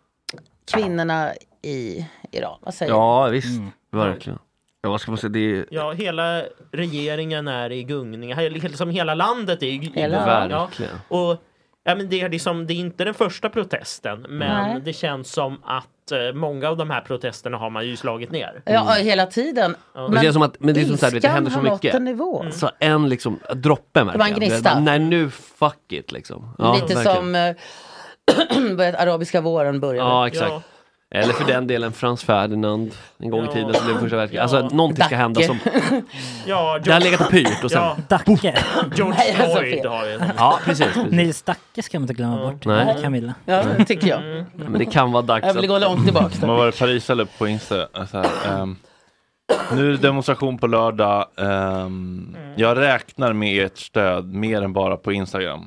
Kvinnorna i Iran, vad säger Ja, du? visst. Mm. Verkligen. Ja, vad ska man säga? Det är... ja, hela regeringen är i gungning. Liksom hela landet är i gungning. Verkligen. Ja. Och ja, men det, är liksom, det är inte den första protesten, men Nej. det känns som att eh, många av de här protesterna har man ju slagit ner. Ja, mm. hela tiden. Ja. Men det känns som att men det är som så här, det händer så mycket. En mm. Så en liksom droppe med. Det var en gnista. Nej, nu fuck it liksom. Ja, lite verkligen. Som eh, arabiska våren började. Ja, exakt. Ja. Eller för den delen Frans Ferdinand en gång i tiden som blev första världskriget. Alltså att någonting ska hända som ja, det har legat och pyrt och sen ja. Dacke. George Floyd har vi. Ja, precis. precis. Nils Dacke ska man inte glömma bort. Nej. Camilla. Ja, det tycker jag. Mm. Men det kan vara dags. Jag vill gå långt tillbaka. Man var i Paris eller på Insta så här, um, nu är det demonstration på lördag. Um, jag räknar med ert stöd mer än bara på Instagram.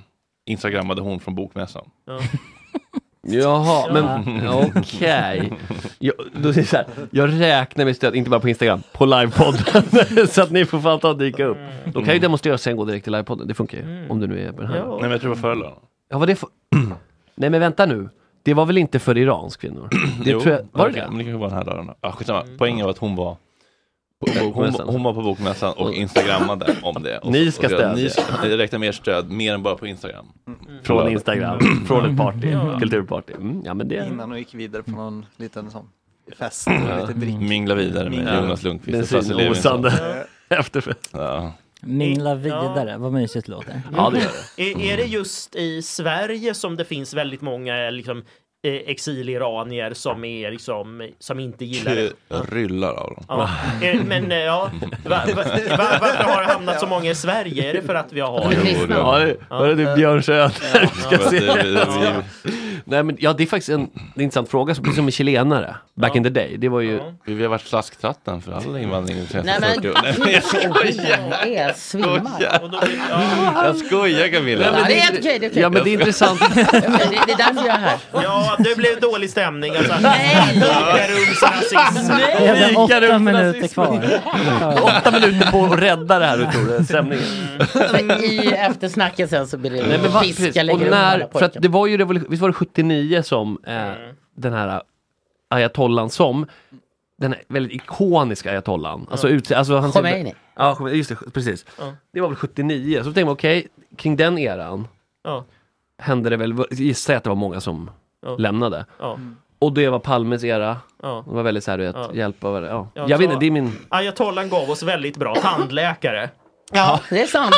instagrammade hon från bokmässan. Ja. Jaha, men okej. Jag, då är det så här, jag räknar med stöd, inte bara på Instagram, på livepodden. Så att ni får fan ta och dyka upp. Då kan ju demonstrera och sen gå direkt till livepodden. Det funkar ju, mm. om du nu är på den här. Ja. Nej, men jag tror det var förra. Ja, vad det för... Nej, men vänta nu. Det var väl inte för iransk kvinnor? Det jo, tror jag... Var okay, det? Men det kanske var den här dagen. Ja, skitsamma. Mm. Poängen var att hon var på, hon, hon var på bokmässan och instagrammade om det. Och ni ska stödja. Ni ska räkna mer stöd, mer än bara på Instagram. Mm. Från Instagram, från ett party, mm. kulturparty. Mm, ja, men det... Innan hon gick vidare på någon liten sån fest. Ja. Lite drick. Mingla vidare med Mingla. Jonas Lundqvist. Bensinosande efterfest. Ja. Mingla vidare, ja. Vad mysigt låter. Ja, det gör det. Är, är det just i Sverige som det finns väldigt många liksom, eh, exiliranier som är liksom, som inte gillar det? Ryllar av dem. Ja. Eh, men eh, ja, va, va, va, varför har det hamnat så många i Sverige? Är det för att vi har... Ja, det var det typ Björn Söder. Ska se. Nej, men ja, det är faktiskt en, en intressant fråga, precis som med chilenare. Back ja. in the day. Det var ju... Ja. Vi har varit slasktratten för alla invandring. Nej, men jag skojar. Jag svimmar. Jag skojar, Camilla. Ja, det är helt okej, det är okej. Ja, men det är intressant. det, det är därför jag är här. Ja, det blev dålig stämning. Alltså. Nej! Det är åtta minuter kvar. Åtta minuter på att rädda det här utav stämningen. Mm. I eftersnacket sen så blir det Nej, men va, fiska och när, för att det var ju revol- visst var det sjuttionio som eh, mm. den här ayatollan som den här väldigt ikoniska ayatollan. Mm. Alltså, ut, alltså han Khomeini. Ja, just det, precis. Mm. Det var väl sjuttionio. Så tänkte man, okej, okay, kring den eran mm. hände det väl, gissar att det var många som mm. lämnade. Mm. Och det var Palmes era. Ja. Det var väldigt så här, du vet, ja. hjälpa. Ja. Ja, jag vet inte, det är min... Ayatollan gav oss väldigt bra tandläkare. Ja, det är sant.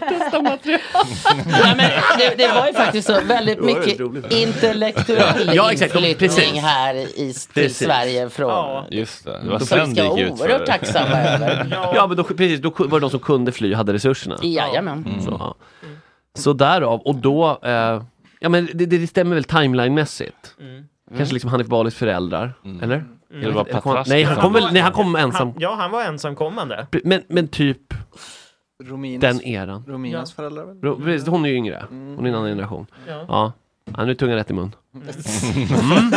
Nej, men det, det var ju faktiskt så väldigt mycket intellektuell ja, exakt, inflyttning här i, till Sverige från... Ja, just det. Det var sen det gick ut för oerhört tacksamma över. Ja, ja men då, precis, då var det de som kunde fly hade resurserna. Jajamän. Mm. Så, ja. så därav, och då... Eh, ja, men det, det stämmer väl timeline-mässigt. Mm. Kanske liksom Hanif Balis föräldrar, mm. eller? Mm. Det var Patrask. Nej, han kom väl, nej, han kom ensam. Han, ja, han var ensamkommande. Men, men typ Rominas, den eran. Rominas ja. föräldrar väl? Ro, precis, hon är ju yngre. Hon är en annan generation. Ja. Ja. Ja, nu är tungan rätt i mun. Mm.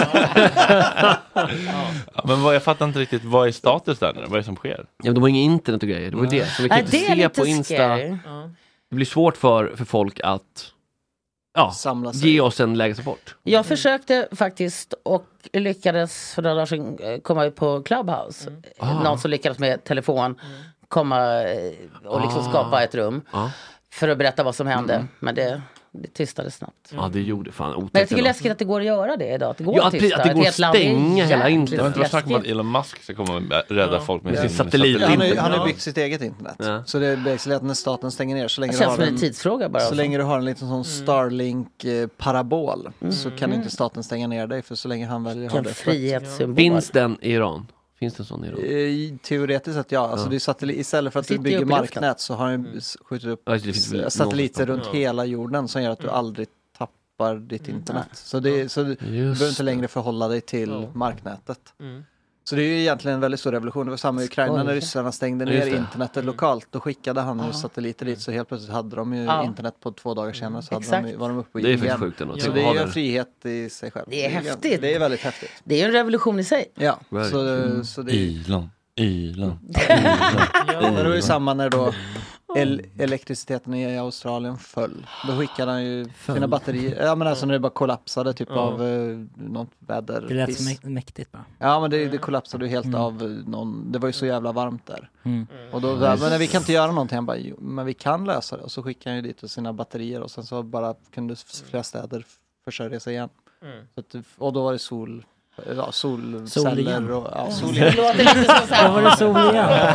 Ja, men vad, jag fattar inte riktigt, vad är status där nu? Vad är det som sker? Ja, men de har inget internet och grejer. Det var det. Så vi kan Nej, inte se på Insta. Scary. Det blir svårt för, för folk att ja, ge oss en lägesrapport. Jag försökte faktiskt och lyckades för några dagar sedan komma ut på Clubhouse. Mm. Ah. Någon som lyckades med telefon mm. komma och liksom ah. skapa ett rum ah. för att berätta vad som hände. Mm. Men det, det tystade snabbt. Ja, det gjorde fan otäckt. Men jag tycker det är läskigt att det går att göra det idag. Att det går ja, att tysta. Att det går att stänga hela internet. Jag tror snack om att Elon Musk ska komma och rädda ja. folk med ja. sin satellit. Han har ju han har byggt sitt eget internet. Ja. Så det är basically att när staten stänger ner så länge, det du har, en, en tidsfråga bara så länge du har en liten sån Starlink-parabol mm. så kan inte staten stänga ner dig för så länge han väljer att ha det. Frihetssymbol. Finns den i Iran? Finns det en sån i Iran? Teoretiskt sett ja. Alltså, ja. Det är satellit, istället för att du bygger marknät så har han skjutit upp ja, satelliter runt ja. hela jorden som gör att du mm. aldrig tappar ditt internet. Mm. Så, det, så du behöver inte längre förhålla dig till ja. marknätet. Mm. Så det är ju egentligen en väldigt stor revolution. Det var samma i Ukraina när ryssarna stängde ner internetet mm. lokalt. Då skickade han ju satelliter dit så helt plötsligt hade de ju ja. internet på två dagar senare så hade de, var de uppe i det är faktiskt sjukt ändå. Så det är ju en frihet i sig själv. Det är häftigt. Det är väldigt häftigt. Det är ju en revolution i sig. Ja. Så, mm. så det är... Ilan. Ilan. Men det var ju samma när då El- elektriciteten i Australien föll. Då skickade han ju föll. sina batterier. Ja men alltså när det bara kollapsade typ ja. av uh, något väder. Det lät så mä- mäktigt bara. Ja men det, det kollapsade ju helt mm. av någon. Det var ju så jävla varmt där. Mm. Och då där, men vi kan inte göra någonting. Han bara, men vi kan lösa det. Och så skickade han ju dit sina batterier. Och sen så bara kunde flera städer försörja sig igen. Mm. Så att, och då var det sol... Ja, solceller och ja, sol igen. Det låter lite så så här. Då var det sol igen.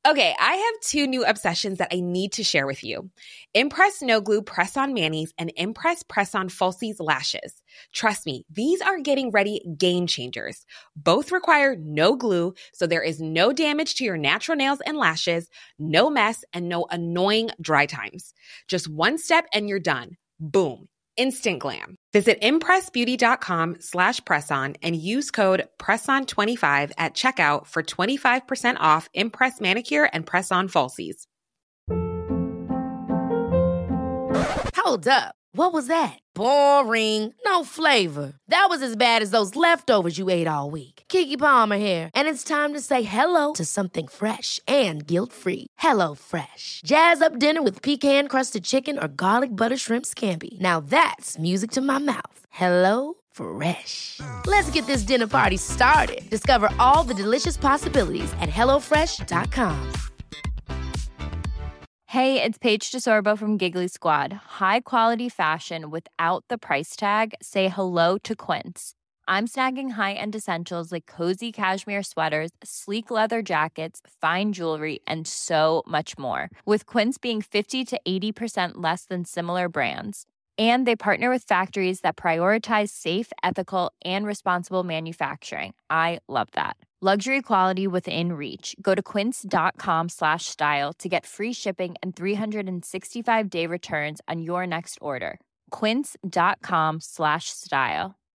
Okay, I have two new obsessions that I need to share with you. Impress No Glue Press-On Manis and Impress Press-On Falsies Lashes. Trust me, these are getting ready game changers. Both require no glue, so there is no damage to your natural nails and lashes, no mess, and no annoying dry times. Just one step and you're done. Boom. Instant glam. Visit impressbeauty.com slash presson and use code presson twenty-five at checkout for twenty-five percent off Impress Manicure and Press-On Falsies. Hold up. What was that? Boring. No flavor. That was as bad as those leftovers you ate all week. Keke Palmer here, and it's time to say hello to something fresh and guilt-free. Hello Fresh. Jazz up dinner with pecan-crusted chicken or garlic butter shrimp scampi. Now that's music to my mouth. Hello Fresh. Let's get this dinner party started. Discover all the delicious possibilities at hello fresh dot com. Hey, it's Paige DeSorbo from Giggly Squad. High quality fashion without the price tag. Say hello to Quince. I'm snagging high-end essentials like cozy cashmere sweaters, sleek leather jackets, fine jewelry, and so much more. With Quince being fifty to eighty percent less than similar brands. And they partner with factories that prioritize safe, ethical, and responsible manufacturing. I love that. Luxury quality within reach. Go to quince.com slash style to get free shipping and three sixty-five day returns on your next order. Quince.com slash style.